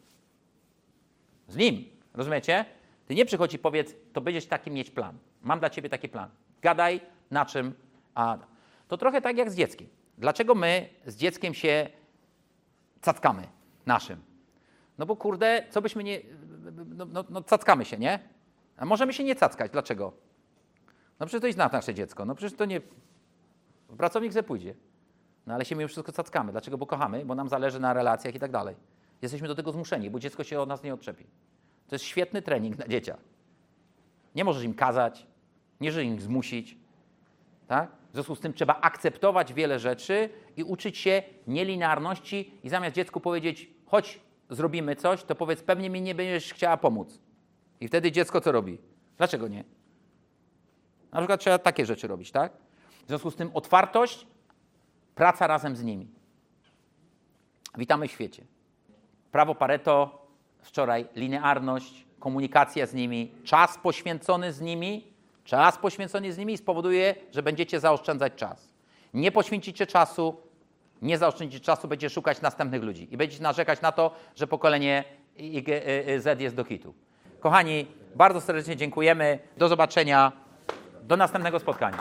Speaker 1: Z nim, rozumiecie? Ty nie przychodź i powiedz, to będziesz taki mieć plan. Mam dla ciebie taki plan. Gadaj, na czym, a... To trochę tak jak z dzieckiem. Dlaczego my z dzieckiem się cackamy naszym? No bo kurde, co byśmy nie... No, no, no cackamy się, nie? A możemy się nie cackać. Dlaczego? No przecież to jest nasze dziecko. No przecież to nie... Pracownik se pójdzie. No ale się mimo wszystko cackamy. Dlaczego? Bo kochamy, bo nam zależy na relacjach i tak dalej. Jesteśmy do tego zmuszeni, bo dziecko się od nas nie odczepi. To jest świetny trening dla dzieciach. Nie możesz im kazać, nie możesz im zmusić. Tak? W związku z tym trzeba akceptować wiele rzeczy i uczyć się nielinearności i zamiast dziecku powiedzieć, chodź, zrobimy coś, to powiedz, pewnie mi nie będziesz chciała pomóc. I wtedy dziecko co robi? Dlaczego nie? Na przykład trzeba takie rzeczy robić, tak? W związku z tym otwartość, praca razem z nimi. Witamy w świecie. Prawo Pareto, wczoraj linearność, komunikacja z nimi, czas poświęcony z nimi, czas poświęcony z nimi spowoduje, że będziecie zaoszczędzać czas. Nie poświęcicie czasu, nie zaoszczędzicie czasu, będziecie szukać następnych ludzi i będziecie narzekać na to, że pokolenie Z jest do hitu. Kochani, bardzo serdecznie dziękujemy. Do zobaczenia. Do następnego spotkania.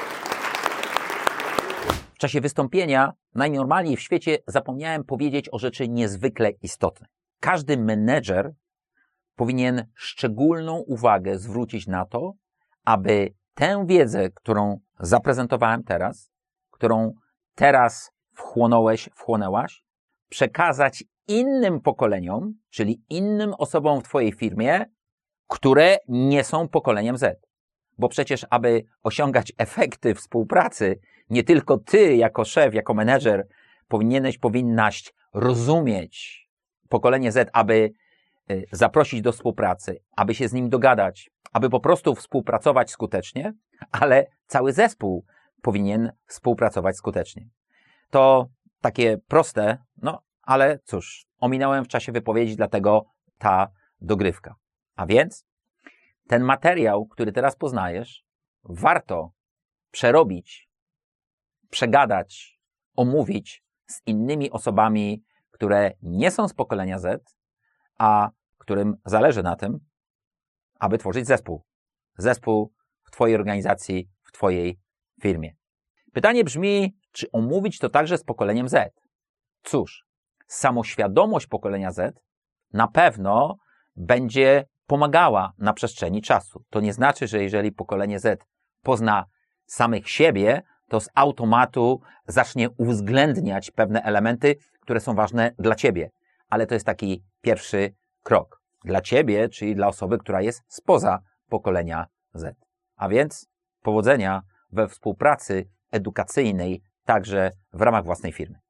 Speaker 1: W czasie wystąpienia najnormalniej w świecie zapomniałem powiedzieć o rzeczy niezwykle istotnej. Każdy menedżer powinien szczególną uwagę zwrócić na to, aby tę wiedzę, którą zaprezentowałem teraz, którą teraz wchłonąłeś, wchłonęłaś, przekazać innym pokoleniom, czyli innym osobom w twojej firmie, które nie są pokoleniem Z. Bo przecież, aby osiągać efekty współpracy, nie tylko ty jako szef, jako menedżer powinieneś, powinnaś rozumieć pokolenie Z, aby zaprosić do współpracy, aby się z nim dogadać, aby po prostu współpracować skutecznie, ale cały zespół powinien współpracować skutecznie. To takie proste, no ale cóż, ominąłem w czasie wypowiedzi, dlatego ta dogrywka. A więc ten materiał, który teraz poznajesz, warto przerobić, przegadać, omówić z innymi osobami, które nie są z pokolenia Z, a którym zależy na tym, aby tworzyć zespół. Zespół w twojej organizacji, w twojej firmie. Pytanie brzmi, czy omówić to także z pokoleniem Z? Cóż, samoświadomość pokolenia Z na pewno będzie pomagała na przestrzeni czasu. To nie znaczy, że jeżeli pokolenie Z pozna samych siebie, to z automatu zacznie uwzględniać pewne elementy, które są ważne dla ciebie. Ale to jest taki pierwszy krok. Dla ciebie, czyli dla osoby, która jest spoza pokolenia Z. A więc powodzenia we współpracy edukacyjnej także w ramach własnej firmy.